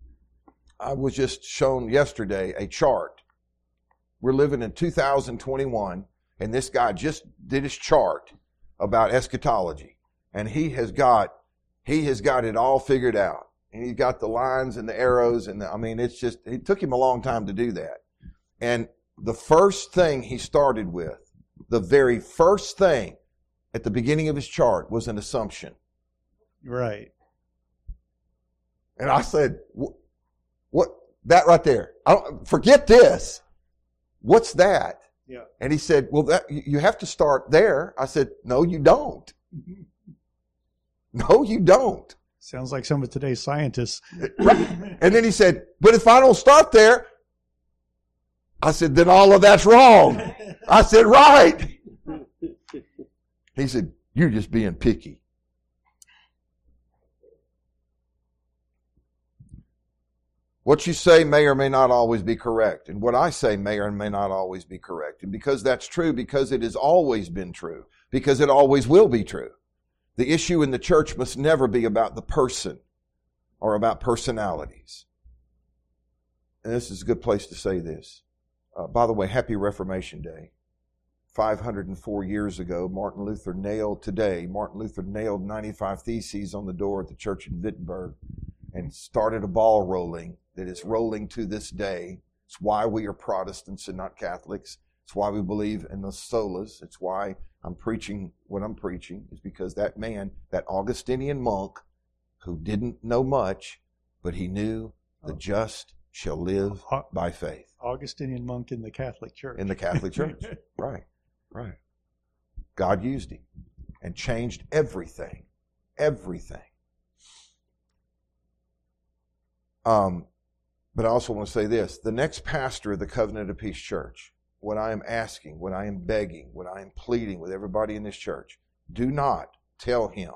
I was just shown yesterday a chart. We're living in two thousand twenty-one, and this guy just did his chart about eschatology, and he has got he has got it all figured out. And he's got the lines and the arrows, and the, I mean, it's just it took him a long time to do that. And the first thing he started with, the very first thing at the beginning of his chart was an assumption. Right. And I said, what, that right there, I don't, forget this. What's that? Yeah. And he said, well, that, you have to start there. I said, no, you don't. No, you don't. Sounds like some of today's scientists. And then he said, but if I don't start there, I said, then all of that's wrong. I said, right. He said, you're just being picky. What you say may or may not always be correct. And what I say may or may not always be correct. And because that's true, because it has always been true, because it always will be true. The issue in the church must never be about the person or about personalities. And this is a good place to say this. Uh, by the way, Happy Reformation Day. five hundred four years ago, Martin Luther nailed today, Martin Luther nailed ninety-five Theses on the door at the church in Wittenberg and started a ball rolling that is rolling to this day. It's why we are Protestants and not Catholics. It's why we believe in the solas. It's why I'm preaching what I'm preaching. It's because that man, that Augustinian monk who didn't know much, but he knew the just shall live by faith. Augustinian monk in the Catholic Church. In the Catholic Church. Right, right. God used him and changed everything. Everything. Um, but I also want to say this. The next pastor of the Covenant of Peace Church, what I am asking, what I am begging, what I am pleading with everybody in this church, do not tell him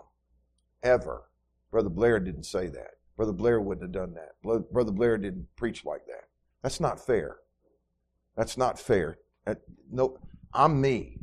ever. Brother Blair didn't say that. Brother Blair wouldn't have done that. Brother Blair didn't preach like that. That's not fair. That's not fair. No, I'm me.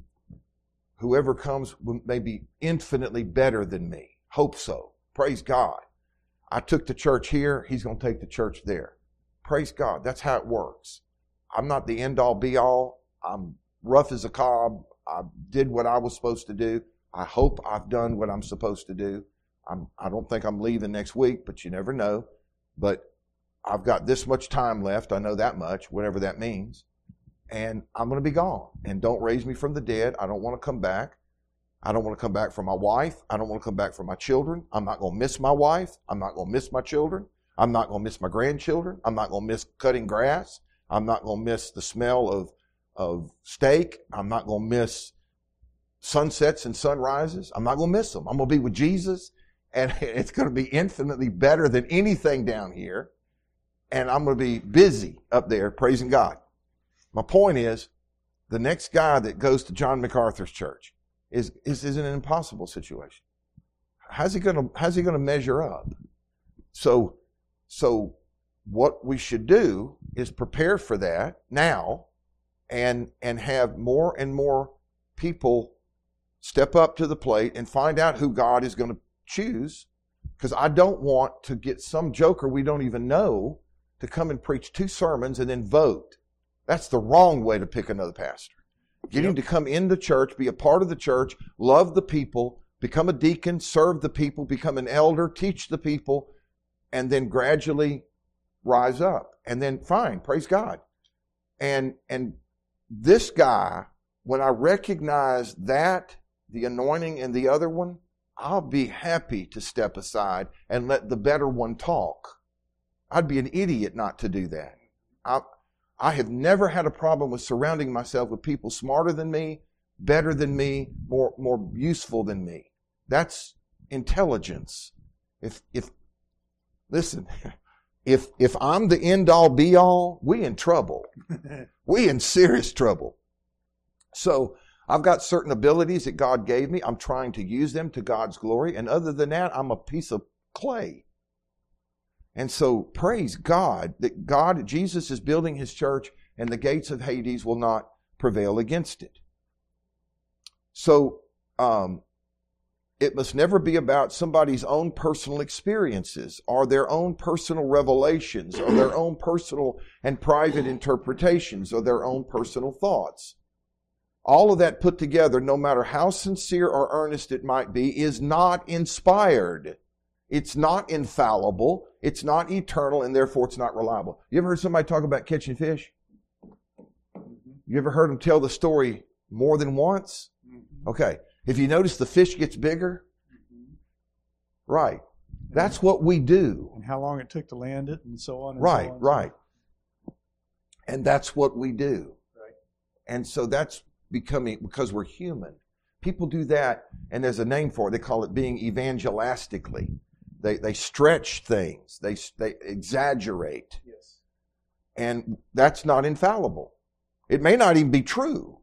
Whoever comes may be infinitely better than me. Hope so. Praise God. I took the church here. He's going to take the church there. Praise God. That's how it works. I'm not the end-all, be-all. I'm rough as a cob. I did what I was supposed to do. I hope I've done what I'm supposed to do. I'm, I don't think I'm leaving next week, but you never know. But I've got this much time left. I know that much, whatever that means. And I'm going to be gone. And don't raise me from the dead. I don't want to come back. I don't want to come back for my wife. I don't want to come back for my children. I'm not going to miss my wife. I'm not going to miss my children. I'm not going to miss my grandchildren. I'm not going to miss cutting grass. I'm not going to miss the smell of, of steak. I'm not going to miss sunsets and sunrises. I'm not going to miss them. I'm going to be with Jesus. And it's going to be infinitely better than anything down here. And I'm going to be busy up there praising God. My point is, the next guy that goes to John MacArthur's church is, is, is in an impossible situation. How's he going to, how's he going to measure up? So, so what we should do is prepare for that now and, and have more and more people step up to the plate and find out who God is going to choose. Because I don't want to get some joker we don't even know to come and preach two sermons and then vote. That's the wrong way to pick another pastor. Get him to come into church, be a part of the church, love the people, become a deacon, serve the people, become an elder, teach the people, and then gradually rise up. And then fine, praise God. And and this guy, when I recognize that, the anointing and the other one, I'll be happy to step aside and let the better one talk. I'd be an idiot not to do that. I, I have never had a problem with surrounding myself with people smarter than me, better than me, more, more useful than me. That's intelligence. If, if, listen, if, if I'm the end all be all, we in trouble. We in serious trouble. So I've got certain abilities that God gave me. I'm trying to use them to God's glory. And other than that, I'm a piece of clay. And so praise God that God, Jesus is building his church and the gates of Hades will not prevail against it. So um, it must never be about somebody's own personal experiences or their own personal revelations or their own personal and private interpretations or their own personal thoughts. All of that put together, no matter how sincere or earnest it might be, is not inspired. It's not infallible. It's not eternal, and therefore it's not reliable. You ever heard somebody talk about catching fish? You ever heard them tell the story more than once? Okay. If you notice, the fish gets bigger. Right. That's what we do. And how long it took to land it and so on and right, so on. Right, right. And that's what we do. Right. And so that's becoming, because we're human. People do that, and there's a name for it. They call it being evangelistically. They they stretch things. They they exaggerate. Yes. And that's not infallible. It may not even be true.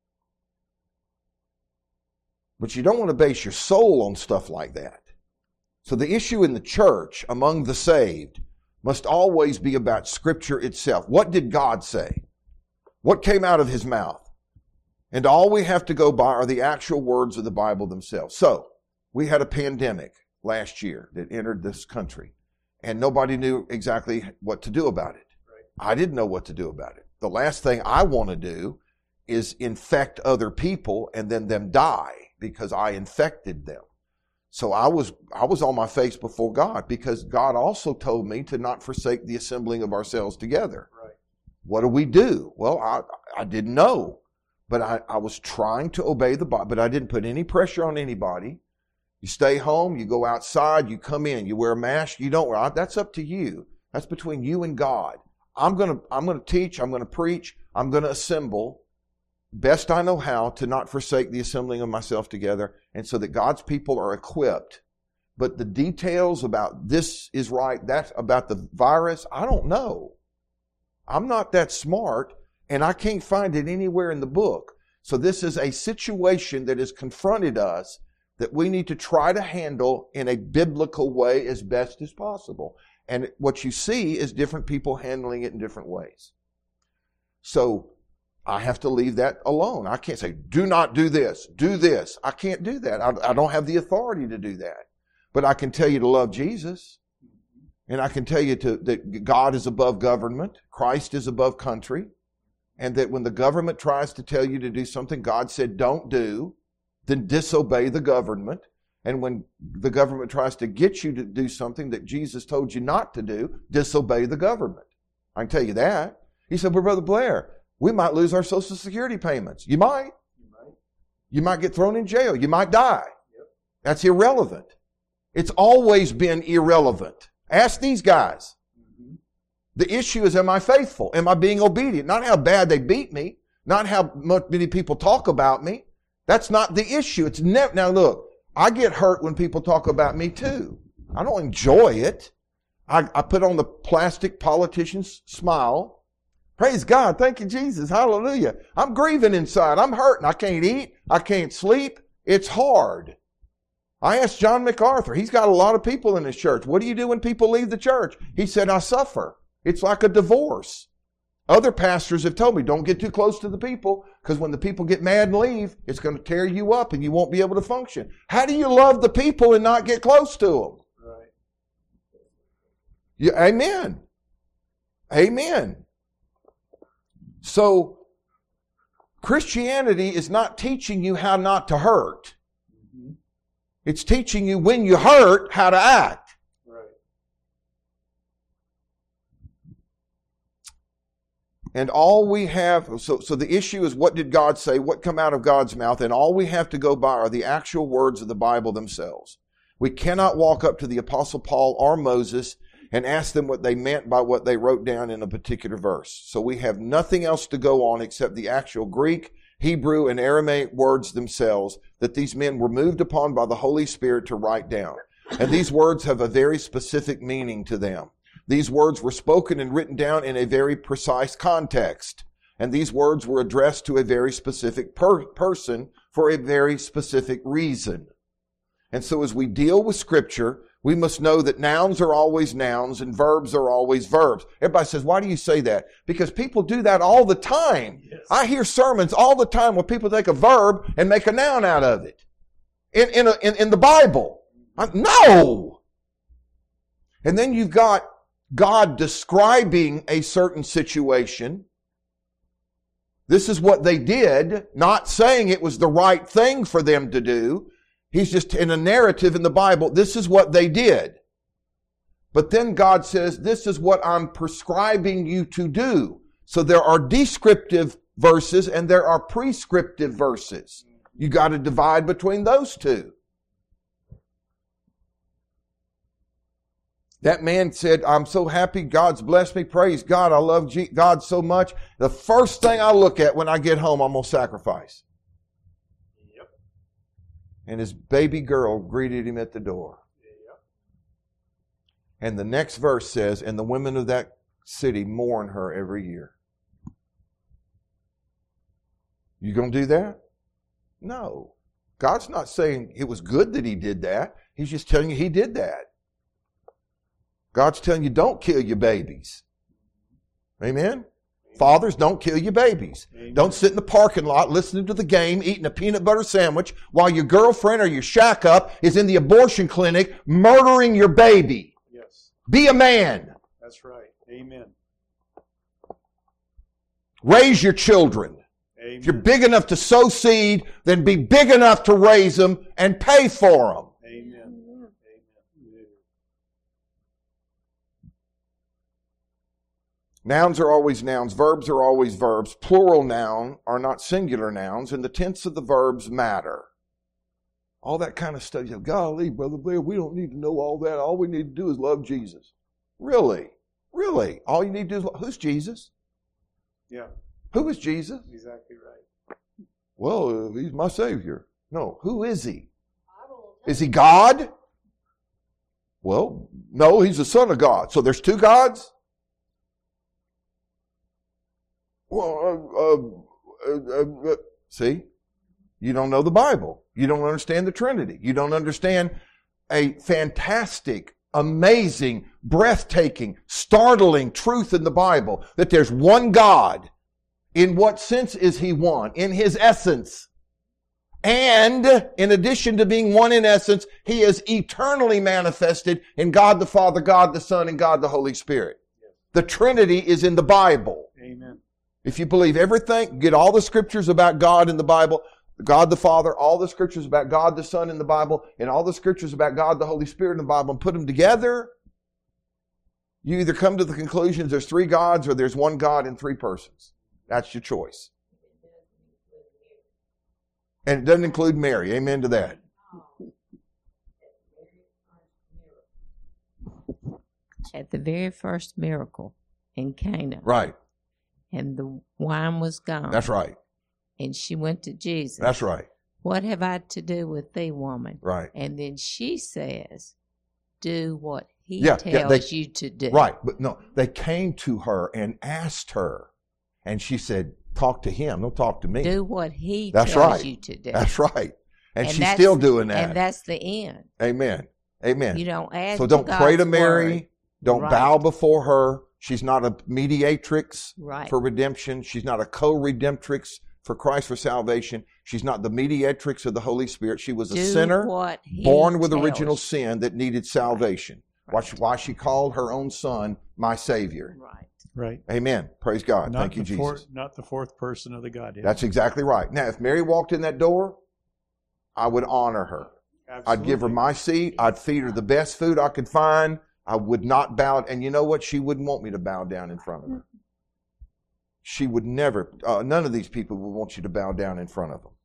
But you don't want to base your soul on stuff like that. So the issue in the church among the saved must always be about Scripture itself. What did God say? What came out of His mouth? And all we have to go by are the actual words of the Bible themselves. So, we had a pandemic last year that entered this country, and nobody knew exactly what to do about it. Right. I didn't know what to do about it. The last thing I want to do is infect other people and then them die because I infected them. So I was I was on my face before God, because God also told me to not forsake the assembling of ourselves together. Right. What do we do? Well, I I didn't know, but I, I was trying to obey the Bible, but I didn't put any pressure on anybody. You stay home, you go outside, you come in, you wear a mask, you don't wear. That's up to you. That's between you and God. I'm gonna I'm gonna teach, I'm gonna preach, I'm gonna assemble best I know how to not forsake the assembling of myself together, and so that God's people are equipped. But the details about this is right, that's about the virus, I don't know. I'm not that smart, and I can't find it anywhere in the book. So this is a situation that has confronted us that we need to try to handle in a biblical way as best as possible. And what you see is different people handling it in different ways. So I have to leave that alone. I can't say, do not do this, do this. I can't do that. I, I don't have the authority to do that. But I can tell you to love Jesus. And I can tell you to, that God is above government. Christ is above country. And that when the government tries to tell you to do something God said don't do, then disobey the government. And when the government tries to get you to do something that Jesus told you not to do, disobey the government. I can tell you that. He said, well, Brother Blair, we might lose our Social Security payments. You might. You might. You might get thrown in jail. You might die. Yep. That's irrelevant. It's always been irrelevant. Ask these guys. Mm-hmm. The issue is, am I faithful? Am I being obedient? Not how bad they beat me. Not how many people talk about me. That's not the issue. It's never. Now look, I get hurt when people talk about me too. I don't enjoy it. I, I put on the plastic politician's smile. Praise God. Thank you, Jesus. Hallelujah. I'm grieving inside. I'm hurting. I can't eat. I can't sleep. It's hard. I asked John MacArthur. He's got a lot of people in his church. What do you do when people leave the church? He said, I suffer. It's like a divorce. Other pastors have told me, don't get too close to the people, because when the people get mad and leave, it's going to tear you up and you won't be able to function. How do you love the people and not get close to them? Right. Yeah, amen. Amen. So, Christianity is not teaching you how not to hurt. Mm-hmm. It's teaching you when you hurt, how to act. Right. And all we have, so, so the issue is, what did God say? What come out of God's mouth? And all we have to go by are the actual words of the Bible themselves. We cannot walk up to the Apostle Paul or Moses and ask them what they meant by what they wrote down in a particular verse. So we have nothing else to go on except the actual Greek, Hebrew, and Aramaic words themselves that these men were moved upon by the Holy Spirit to write down. And these words have a very specific meaning to them. These words were spoken and written down in a very precise context. And these words were addressed to a very specific per- person for a very specific reason. And so as we deal with Scripture, we must know that nouns are always nouns and verbs are always verbs. Everybody says, why do you say that? Because people do that all the time. Yes. I hear sermons all the time where people take a verb and make a noun out of it. In, in, a, in, in the Bible. I, no! And then you've got God describing a certain situation. This is what they did, not saying it was the right thing for them to do. He's just in a narrative in the Bible. This is what they did. But then God says, this is what I'm prescribing you to do. So there are descriptive verses and there are prescriptive verses. You got to divide between those two. That man said, I'm so happy. God's blessed me. Praise God. I love God so much. The first thing I look at when I get home, I'm going to sacrifice. And his baby girl greeted him at the door. And the next verse says, and the women of that city mourn her every year. You going to do that? No. God's not saying it was good that he did that. He's just telling you he did that. God's telling you don't kill your babies. Amen? Fathers, don't kill your babies. Amen. Don't sit in the parking lot listening to the game, eating a peanut butter sandwich while your girlfriend or your shack up is in the abortion clinic murdering your baby. Yes. Be a man. That's right. Amen. Raise your children. Amen. If you're big enough to sow seed, then be big enough to raise them and pay for them. Amen. Amen. Nouns are always nouns. Verbs are always verbs. Plural noun are not singular nouns, and the tense of the verbs matter. All that kind of stuff. You go, golly, Brother Blair, we don't need to know all that. All we need to do is love Jesus. Really? Really? All you need to do is love. Who's Jesus? Yeah. Who is Jesus? Exactly right. Well, uh, he's my Savior. No, who is he? Is he God? Well, no, he's the Son of God. So there's two gods? Well, uh, uh, uh, uh, see? You don't know the Bible. You don't understand the Trinity. You don't understand a fantastic, amazing, breathtaking, startling truth in the Bible that there's one God. In what sense is he one? In his essence. And in addition to being one in essence, he is eternally manifested in God the Father, God the Son, and God the Holy Spirit. The Trinity is in the Bible. Amen. If you believe everything, get all the scriptures about God in the Bible, God the Father, all the scriptures about God the Son in the Bible, and all the scriptures about God the Holy Spirit in the Bible, and put them together, you either come to the conclusion there's three gods or there's one God in three persons. That's your choice. And it doesn't include Mary. Amen to that. At the very first miracle in Cana. Right. And the wine was gone. That's right. And she went to Jesus. That's right. What have I to do with thee, woman? Right. And then she says, do what he yeah, tells yeah, they, you to do. Right. But no, they came to her and asked her. And she said, talk to him. Don't talk to me. Do what he that's tells right. you to do. That's right. And, and she's still doing that. And that's the end. Amen. Amen. You don't add So don't to pray to God's Mary. word. Don't Right. bow before her. She's not a mediatrix Right. for redemption. She's not a co-redemptrix for Christ for salvation. She's not the mediatrix of the Holy Spirit. She was a Do sinner what he born with tells original you. sin that needed salvation. Right. Why, she, why she called her own son my Savior. Right. Right. Amen. Praise God. Not Thank you, the Jesus. four, not the fourth person of the Godhead. That's exactly right. Now, if Mary walked in that door, I would honor her. Absolutely. I'd give her my seat. I'd feed her the best food I could find. I would not bow. And you know what? She wouldn't want me to bow down in front of her. She would never, uh, none of these people would want you to bow down in front of them.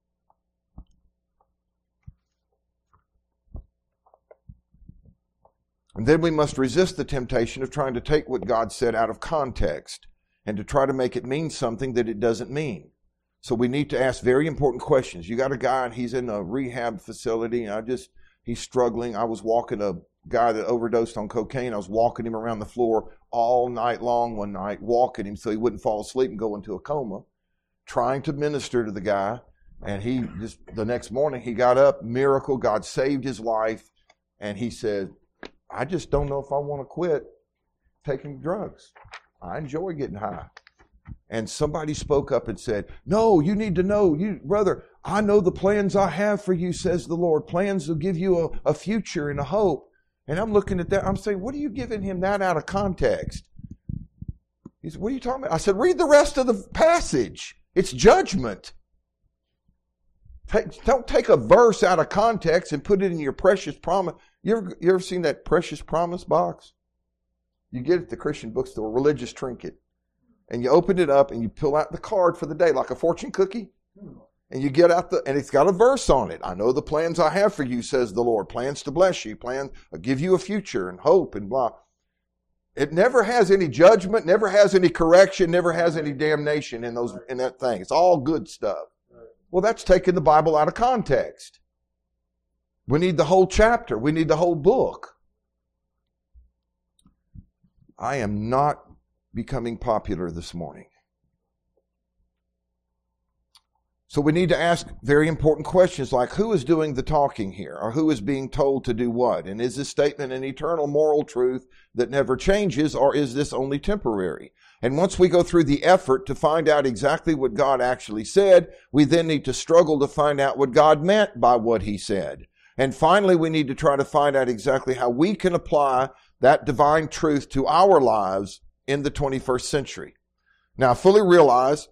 And then we must resist the temptation of trying to take what God said out of context and to try to make it mean something that it doesn't mean. So we need to ask very important questions. You got a guy and he's in a rehab facility and I just, he's struggling. I was walking a guy that overdosed on cocaine. I was walking him around the floor all night long one night, walking him so he wouldn't fall asleep and go into a coma, trying to minister to the guy. And he just, the next morning he got up, miracle, God saved his life. And he said, I just don't know if I want to quit taking drugs. I enjoy getting high. And somebody spoke up and said, no, you need to know, you brother, I know the plans I have for you, says the Lord. Plans will give you a, a future and a hope. And I'm looking at that. I'm saying, what are you giving him that out of context? He said, what are you talking about? I said, read the rest of the passage. It's judgment. Take, don't take a verse out of context and put it in your precious promise. You ever, you ever seen that precious promise box? You get it at the Christian bookstore, religious trinket. And you open it up and you pull out the card for the day, like a fortune cookie. And you get out the, and it's got a verse on it. I know the plans I have for you, says the Lord. Plans to bless you, plans to give you a future and hope and blah. It never has any judgment, never has any correction, never has any damnation in those, in that thing. It's all good stuff. Well, that's taking the Bible out of context. We need the whole chapter. We need the whole book. I am not becoming popular this morning. So we need to ask very important questions like, who is doing the talking here? Or who is being told to do what? And is this statement an eternal moral truth that never changes, or is this only temporary? And once we go through the effort to find out exactly what God actually said, we then need to struggle to find out what God meant by what he said. And finally, we need to try to find out exactly how we can apply that divine truth to our lives in the twenty-first century. Now, I fully realize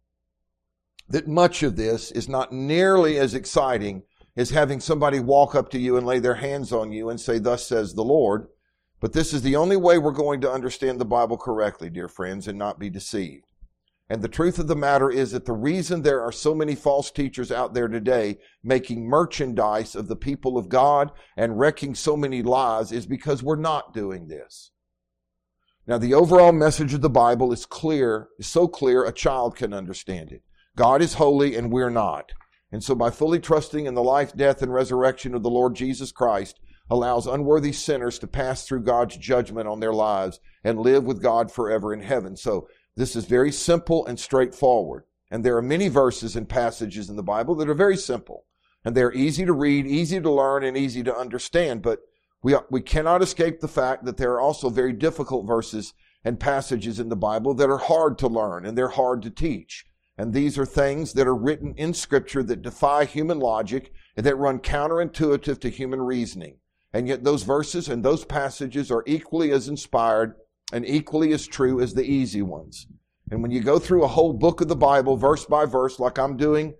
that much of this is not nearly as exciting as having somebody walk up to you and lay their hands on you and say, "Thus says the Lord." But this is the only way we're going to understand the Bible correctly, dear friends, and not be deceived. And the truth of the matter is that the reason there are so many false teachers out there today making merchandise of the people of God and wrecking so many lives is because we're not doing this. Now, the overall message of the Bible is clear, is so clear a child can understand it. God is holy and we're not. And so by fully trusting in the life, death, and resurrection of the Lord Jesus Christ allows unworthy sinners to pass through God's judgment on their lives and live with God forever in heaven. So this is very simple and straightforward. And there are many verses and passages in the Bible that are very simple. And they're easy to read, easy to learn, and easy to understand. But we, we cannot escape the fact that there are also very difficult verses and passages in the Bible that are hard to learn and they're hard to teach. And these are things that are written in Scripture that defy human logic and that run counterintuitive to human reasoning. And yet those verses and those passages are equally as inspired and equally as true as the easy ones. And when you go through a whole book of the Bible, verse by verse, like I'm doing,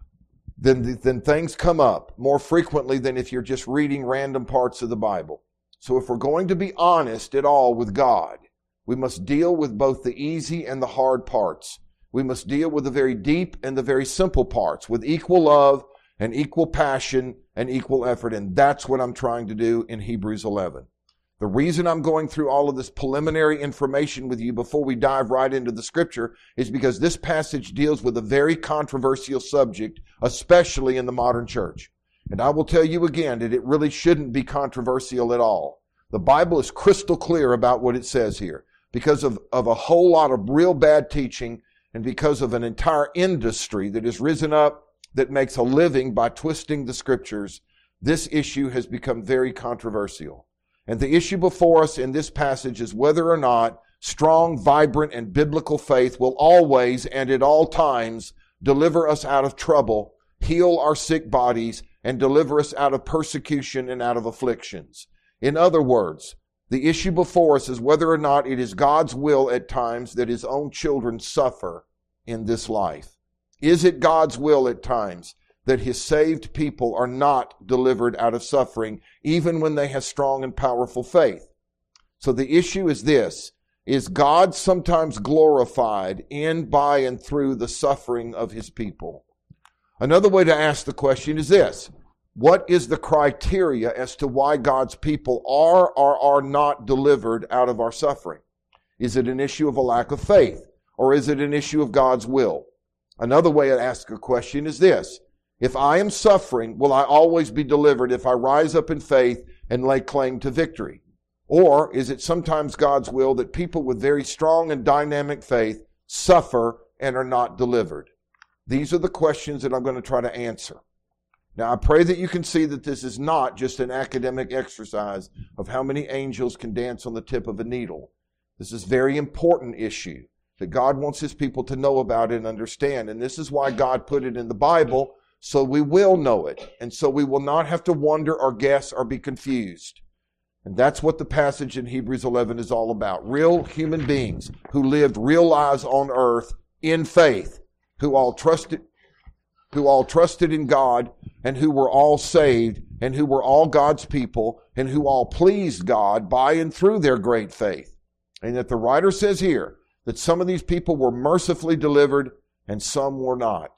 then, then things come up more frequently than if you're just reading random parts of the Bible. So if we're going to be honest at all with God, we must deal with both the easy and the hard parts. We must deal with the very deep and the very simple parts with equal love and equal passion and equal effort. And that's what I'm trying to do in Hebrews eleven. The reason I'm going through all of this preliminary information with you before we dive right into the Scripture is because this passage deals with a very controversial subject, especially in the modern church. And I will tell you again that it really shouldn't be controversial at all. The Bible is crystal clear about what it says here. Because of, of a whole lot of real bad teaching and because of an entire industry that has risen up that makes a living by twisting the Scriptures, this issue has become very controversial. And the issue before us in this passage is whether or not strong, vibrant, and biblical faith will always and at all times deliver us out of trouble, heal our sick bodies, and deliver us out of persecution and out of afflictions. In other words, the issue before us is whether or not it is God's will at times that His own children suffer in this life. Is it God's will at times that His saved people are not delivered out of suffering, even when they have strong and powerful faith? So the issue is this: is God sometimes glorified in, by, and through the suffering of His people? Another way to ask the question is this: what is the criteria as to why God's people are or are not delivered out of our suffering? Is it an issue of a lack of faith, or is it an issue of God's will? Another way to ask a question is this: if I am suffering, will I always be delivered if I rise up in faith and lay claim to victory? Or is it sometimes God's will that people with very strong and dynamic faith suffer and are not delivered? These are the questions that I'm going to try to answer. Now, I pray that you can see that this is not just an academic exercise of how many angels can dance on the tip of a needle. This is a very important issue that God wants His people to know about and understand. And this is why God put it in the Bible, so we will know it. And so we will not have to wonder or guess or be confused. And that's what the passage in Hebrews eleven is all about. Real human beings who lived real lives on earth in faith, who all trusted who all trusted in God, and who were all saved, and who were all God's people, and who all pleased God by and through their great faith. And that the writer says here that some of these people were mercifully delivered and some were not.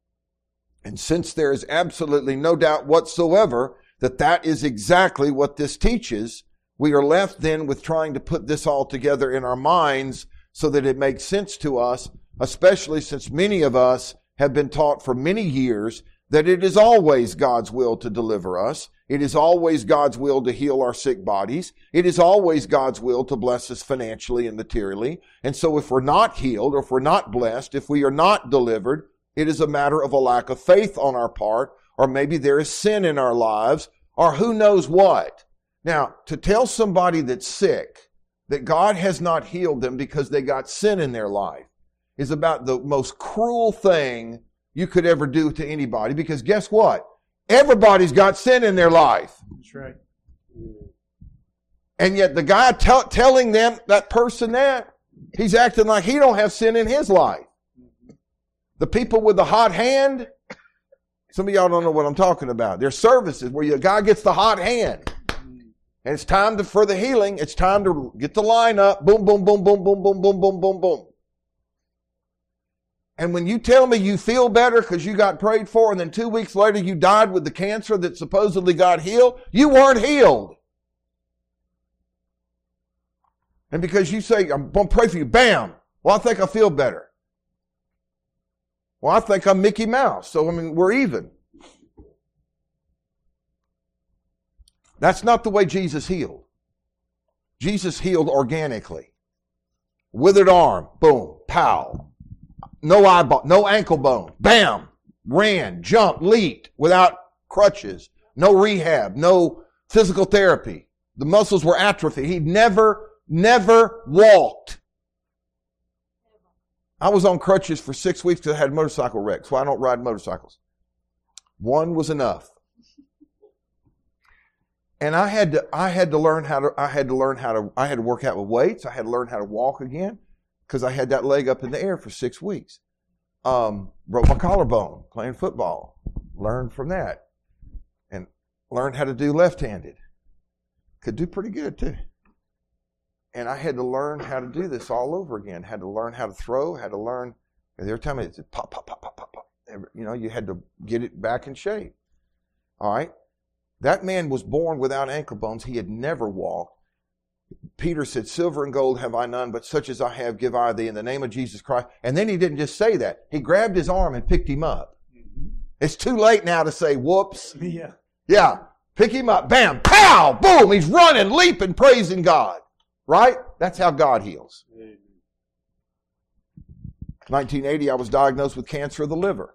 And since there is absolutely no doubt whatsoever that that is exactly what this teaches, we are left then with trying to put this all together in our minds so that it makes sense to us, especially since many of us have been taught for many years that it is always God's will to deliver us. It is always God's will to heal our sick bodies. It is always God's will to bless us financially and materially. And so if we're not healed, or if we're not blessed, if we are not delivered, it is a matter of a lack of faith on our part, or maybe there is sin in our lives, or who knows what. Now, to tell somebody that's sick that God has not healed them because they got sin in their life is about the most cruel thing you could ever do to anybody, because guess what? Everybody's got sin in their life. That's right. And yet the guy t- telling them, that person that, he's acting like he don't have sin in his life. The people with the hot hand, some of y'all don't know what I'm talking about. There's services where the guy gets the hot hand. And it's time to, for the healing, it's time to get the line up. Boom, boom, boom, boom, boom, boom, boom, boom, boom, boom. And when you tell me you feel better because you got prayed for, and then two weeks later you died with the cancer that supposedly got healed, you weren't healed. And because you say, I'm going to pray for you, bam, well, I think I feel better. Well, I think I'm Mickey Mouse, so I mean, we're even. That's not the way Jesus healed. Jesus healed organically. Withered arm, boom, pow. No eyeball, no ankle bone. Bam! Ran, jumped, leaped without crutches. No rehab, no physical therapy. The muscles were atrophied. He never, never walked. I was on crutches for six weeks because I had motorcycle wrecks, so I don't ride motorcycles. One was enough. And I had to, I had to learn how to, I had to learn how to, I had to work out with weights. I had to learn how to walk again, because I had that leg up in the air for six weeks. Um, broke my collarbone playing football. Learned from that. And learned how to do left-handed. Could do pretty good too. And I had to learn how to do this all over again. Had to learn how to throw, had to learn, every time it's pop, pop, pop, pop, pop, pop. You know, you had to get it back in shape. All right. That man was born without ankle bones. He had never walked. Peter said, silver and gold have I none, but such as I have give I thee in the name of Jesus Christ. And then he didn't just say that. He grabbed his arm and picked him up. Mm-hmm. It's too late now to say, whoops. Yeah. Yeah. Pick him up. Bam. Pow. Boom. He's running, leaping, praising God. Right? That's how God heals. Mm-hmm. nineteen eighty, I was diagnosed with cancer of the liver.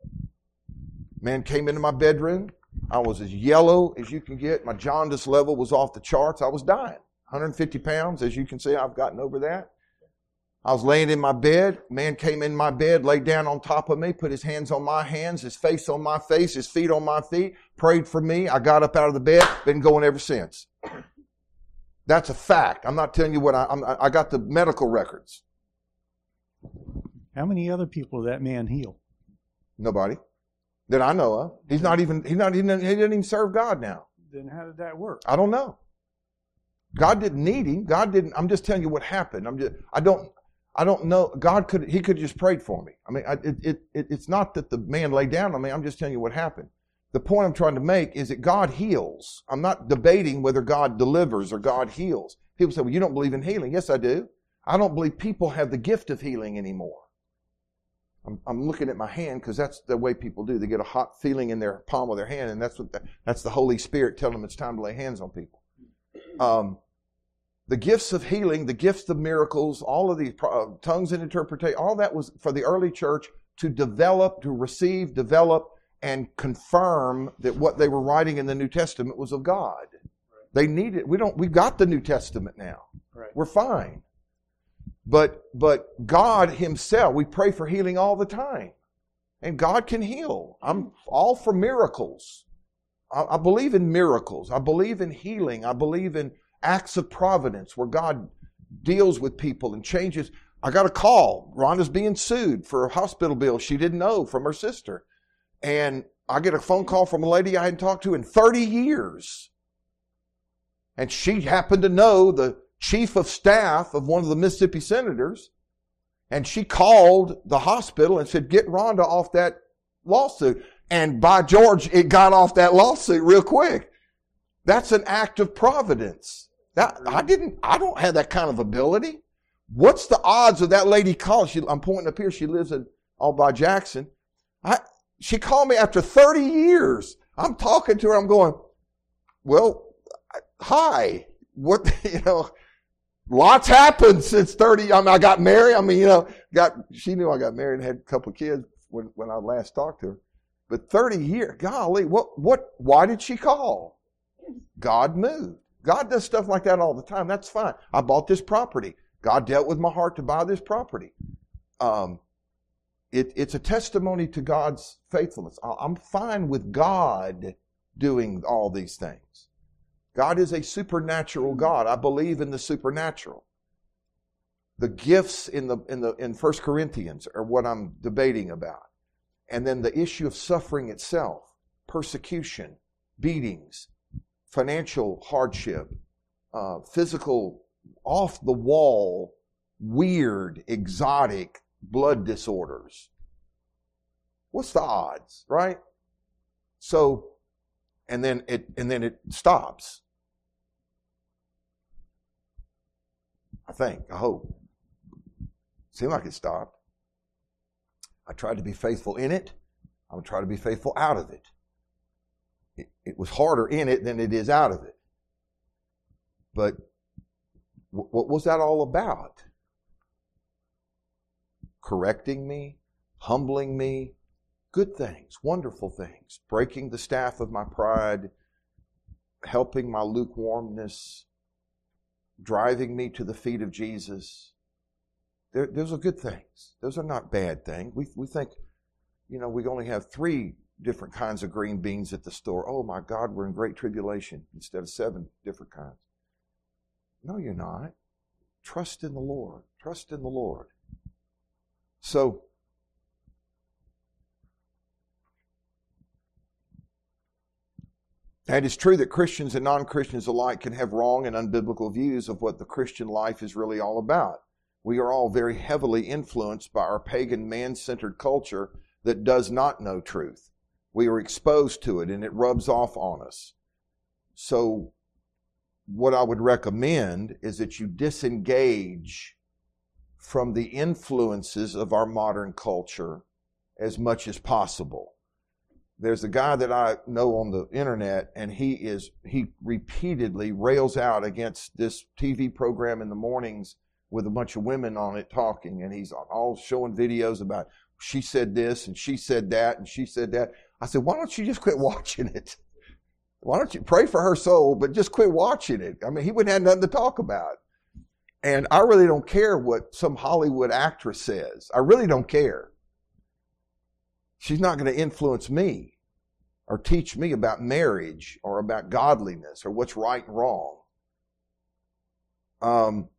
Man came into my bedroom. I was as yellow as you can get. My jaundice level was off the charts. I was dying. one hundred fifty pounds. As you can see, I've gotten over that. I was laying in my bed. Man came in my bed, laid down on top of me, put his hands on my hands, his face on my face, his feet on my feet, prayed for me. I got up out of the bed, been going ever since. That's a fact. I'm not telling you what I, I'm, I got the medical records. How many other people did that man heal? Nobody that I know of. He's not even, he's not even, he didn't even serve God now. Then how did that work? I don't know. God didn't need him. God didn't, I'm just telling you what happened. I'm just, I don't, I don't know. God could, he could have just prayed for me. I mean, I, it, it, it, it's not that the man laid down on me. I'm just telling you what happened. The point I'm trying to make is that God heals. I'm not debating whether God delivers or God heals. People say, well, you don't believe in healing. Yes, I do. I don't believe people have the gift of healing anymore. I'm, I'm looking at my hand because that's the way people do. They get a hot feeling in their palm of their hand, and that's what the, that's the Holy Spirit telling them it's time to lay hands on people. Um, the gifts of healing, the gifts of miracles, all of these uh, tongues and interpretation, all that was for the early church to develop, to receive, develop, and confirm that what they were writing in the New Testament was of God. Right. They needed. We don't. We've got the New Testament now. Right. We're fine. But but God Himself, we pray for healing all the time, and God can heal. I'm all for miracles. I, I believe in miracles. I believe in healing. I believe in acts of providence where God deals with people and changes. I got a call. Rhonda's being sued for a hospital bill she didn't know from her sister. And I get a phone call from a lady I hadn't talked to in thirty years. And she happened to know the chief of staff of one of the Mississippi senators. And she called the hospital and said, get Rhonda off that lawsuit. And by George, it got off that lawsuit real quick. That's an act of providence. That, I didn't, I don't have that kind of ability. What's the odds of that lady calling? She, I'm pointing up here. She lives in all by Jackson. I, She called me after thirty years. I'm talking to her. I'm going, well, hi. What, you know, lots happened since thirty. I mean, I got married. I mean, you know, got, she knew I got married and had a couple of kids when, when I last talked to her. But thirty years, golly, what, what, why did she call? God moved. God does stuff like that all the time. That's fine. I bought this property. God dealt with my heart to buy this property. Um, it, it's a testimony to God's faithfulness. I'm fine with God doing all these things. God is a supernatural God. I believe in the supernatural. The gifts in the in the in First Corinthians are what I'm debating about. And then the issue of suffering itself, persecution, beatings, financial hardship, uh, physical, off the wall, weird, exotic blood disorders. What's the odds, right? So, and then it and then it stops. I think, I hope. Seemed like it stopped. I tried to be faithful in it. I'm going to try to be faithful out of it. it. It was harder in it than it is out of it. But w- what was that all about? Correcting me, humbling me, good things, wonderful things, breaking the staff of my pride, helping my lukewarmness, driving me to the feet of Jesus. There, those are good things. Those are not bad things. We we think, you know, we only have three different kinds of green beans at the store. Oh my God, we're in great tribulation instead of seven different kinds. No, you're not. Trust in the Lord. Trust in the Lord. So, and it's true that Christians and non-Christians alike can have wrong and unbiblical views of what the Christian life is really all about. We are all very heavily influenced by our pagan, man-centered culture that does not know truth. We are exposed to it and it rubs off on us. So what I would recommend is that you disengage from the influences of our modern culture as much as possible. There's a guy that I know on the internet, and he is he repeatedly rails out against this T V program in the mornings with a bunch of women on it talking, and he's all showing videos about she said this and she said that and she said that. I said, why don't you just quit watching it? Why don't you pray for her soul, but just quit watching it? I mean, he wouldn't have nothing to talk about. And I really don't care what some Hollywood actress says. I really don't care. She's not going to influence me or teach me about marriage or about godliness or what's right and wrong. Um,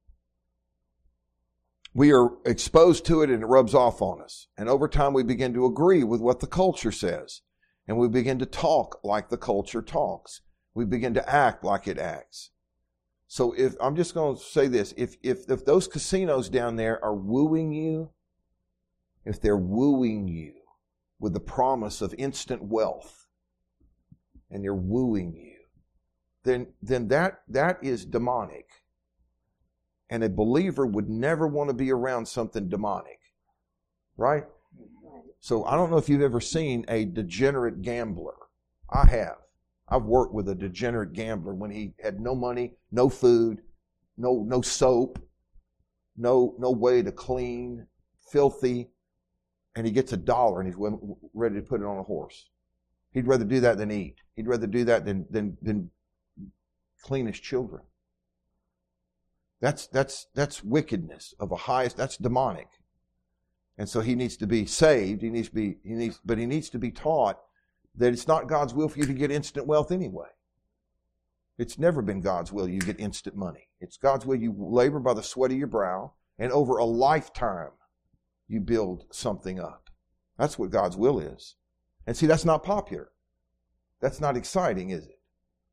we are exposed to it and it rubs off on us. And over time we begin to agree with what the culture says. And we begin to talk like the culture talks. We begin to act like it acts. So if I'm just going to say this, if, if, if those casinos down there are wooing you, if they're wooing you with the promise of instant wealth, and they're wooing you, then, then that, that is demonic. And a believer would never want to be around something demonic. Right? So I don't know if you've ever seen a degenerate gambler. I have. I've worked with a degenerate gambler when he had no money, no food, no no soap, no no way to clean, filthy, and he gets a dollar and he's ready to put it on a horse. He'd rather do that than eat. He'd rather do that than than than clean his children. That's that's that's wickedness of a highest. That's demonic, and so he needs to be saved. He needs to be he needs, but he needs to be taught that it's not God's will for you to get instant wealth anyway. It's never been God's will you get instant money. It's God's will you labor by the sweat of your brow, and over a lifetime you build something up. That's what God's will is. And see, that's not popular. That's not exciting, is it?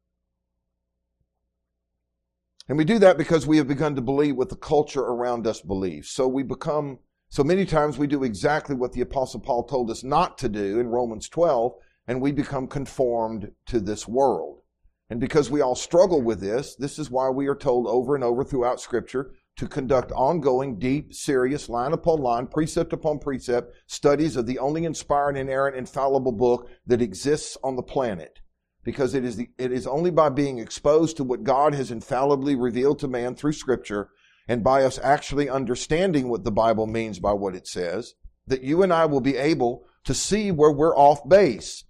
And we do that because we have begun to believe what the culture around us believes. So we become, so many times we do exactly what the Apostle Paul told us not to do in Romans twelve, and we become conformed to this world. And because we all struggle with this, this is why we are told over and over throughout Scripture, to conduct ongoing, deep, serious, line upon line, precept upon precept, studies of the only inspired, inerrant, infallible book that exists on the planet. Because it is the, it is only by being exposed to what God has infallibly revealed to man through Scripture, and by us actually understanding what the Bible means by what it says, that you and I will be able to see where we're off base,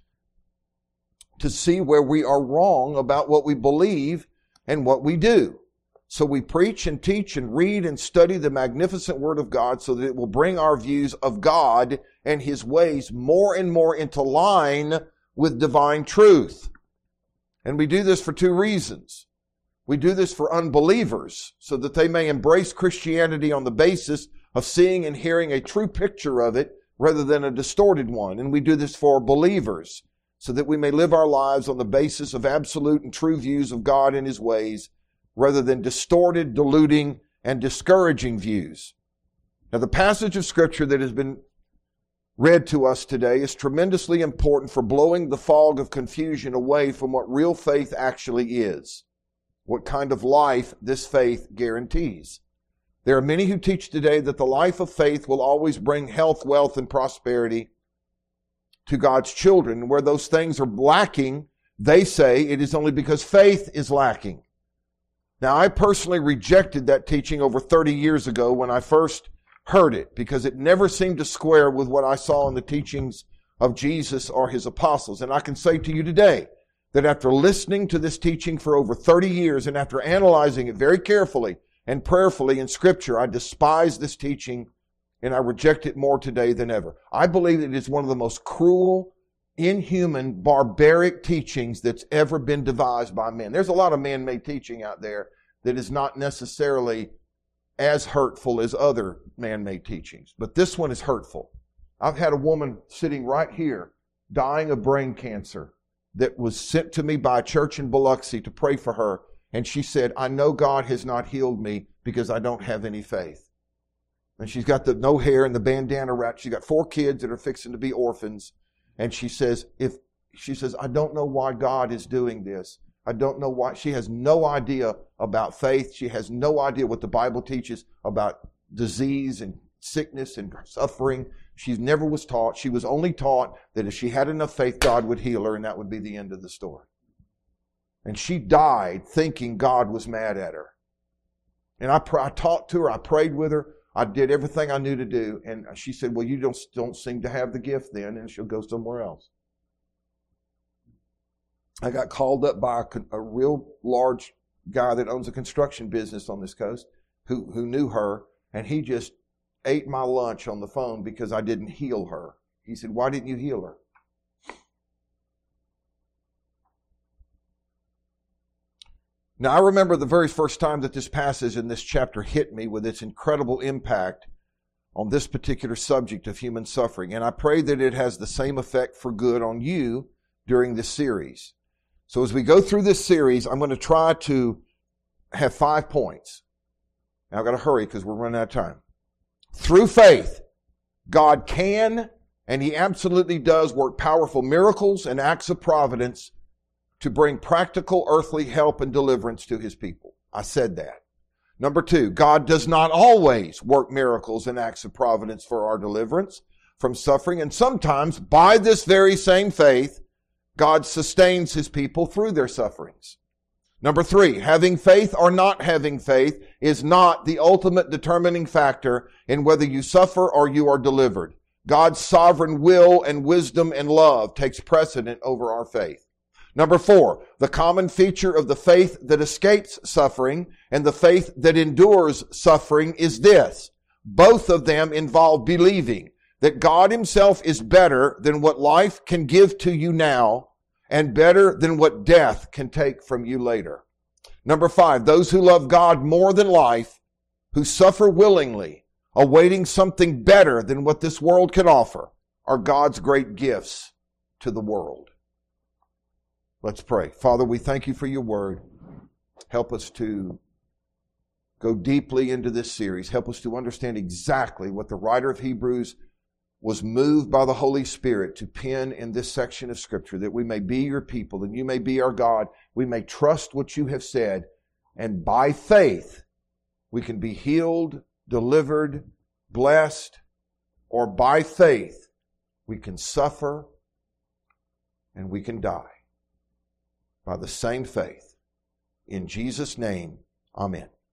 to see where we are wrong about what we believe and what we do. So we preach and teach and read and study the magnificent Word of God so that it will bring our views of God and His ways more and more into line with divine truth. And we do this for two reasons. We do this for unbelievers so that they may embrace Christianity on the basis of seeing and hearing a true picture of it rather than a distorted one. And we do this for believers so that we may live our lives on the basis of absolute and true views of God and His ways, rather than distorted, diluting, and discouraging views. Now, the passage of Scripture that has been read to us today is tremendously important for blowing the fog of confusion away from what real faith actually is, what kind of life this faith guarantees. There are many who teach today that the life of faith will always bring health, wealth, and prosperity to God's children. Where those things are lacking, they say it is only because faith is lacking. Now, I personally rejected that teaching over thirty years ago when I first heard it, because it never seemed to square with what I saw in the teachings of Jesus or His apostles. And I can say to you today that after listening to this teaching for over thirty years and after analyzing it very carefully and prayerfully in Scripture, I despise this teaching and I reject it more today than ever. I believe it is one of the most cruel, inhuman, barbaric teachings that's ever been devised by men. There's a lot of man-made teaching out there that is not necessarily as hurtful as other man-made teachings. But this one is hurtful. I've had a woman sitting right here dying of brain cancer that was sent to me by a church in Biloxi to pray for her. And she said, I know God has not healed me because I don't have any faith. And she's got the no hair and the bandana wrapped. She's got four kids that are fixing to be orphans. And she says, if she says, I don't know why God is doing this. I don't know why. She has no idea about faith. She has no idea what the Bible teaches about disease and sickness and suffering. She never was taught. She was only taught that if she had enough faith, God would heal her, and that would be the end of the story. And she died thinking God was mad at her. And I, I talked to her. I prayed with her. I did everything I knew to do. And she said, well, you don't, don't seem to have the gift then, and she'll go somewhere else. I got called up by a, a real large guy that owns a construction business on this coast who, who knew her, and he just ate my lunch on the phone because I didn't heal her. He said, why didn't you heal her? Now, I remember the very first time that this passage in this chapter hit me with its incredible impact on this particular subject of human suffering. And I pray that it has the same effect for good on you during this series. So as we go through this series, I'm going to try to have five points. Now, I've got to hurry because we're running out of time. Through faith, God can and He absolutely does work powerful miracles and acts of providence to bring practical earthly help and deliverance to His people. I said that. Number two, God does not always work miracles and acts of providence for our deliverance from suffering. And sometimes, by this very same faith, God sustains His people through their sufferings. Number three, having faith or not having faith is not the ultimate determining factor in whether you suffer or you are delivered. God's sovereign will and wisdom and love takes precedent over our faith. Number four, the common feature of the faith that escapes suffering and the faith that endures suffering is this. Both of them involve believing that God Himself is better than what life can give to you now and better than what death can take from you later. Number five, those who love God more than life, who suffer willingly, awaiting something better than what this world can offer, are God's great gifts to the world. Let's pray. Father, we thank You for Your word. Help us to go deeply into this series. Help us to understand exactly what the writer of Hebrews was moved by the Holy Spirit to pen in this section of Scripture, that we may be Your people and You may be our God. We may trust what You have said, and by faith, we can be healed, delivered, blessed, or by faith, we can suffer and we can die by the same faith. In Jesus' name, amen.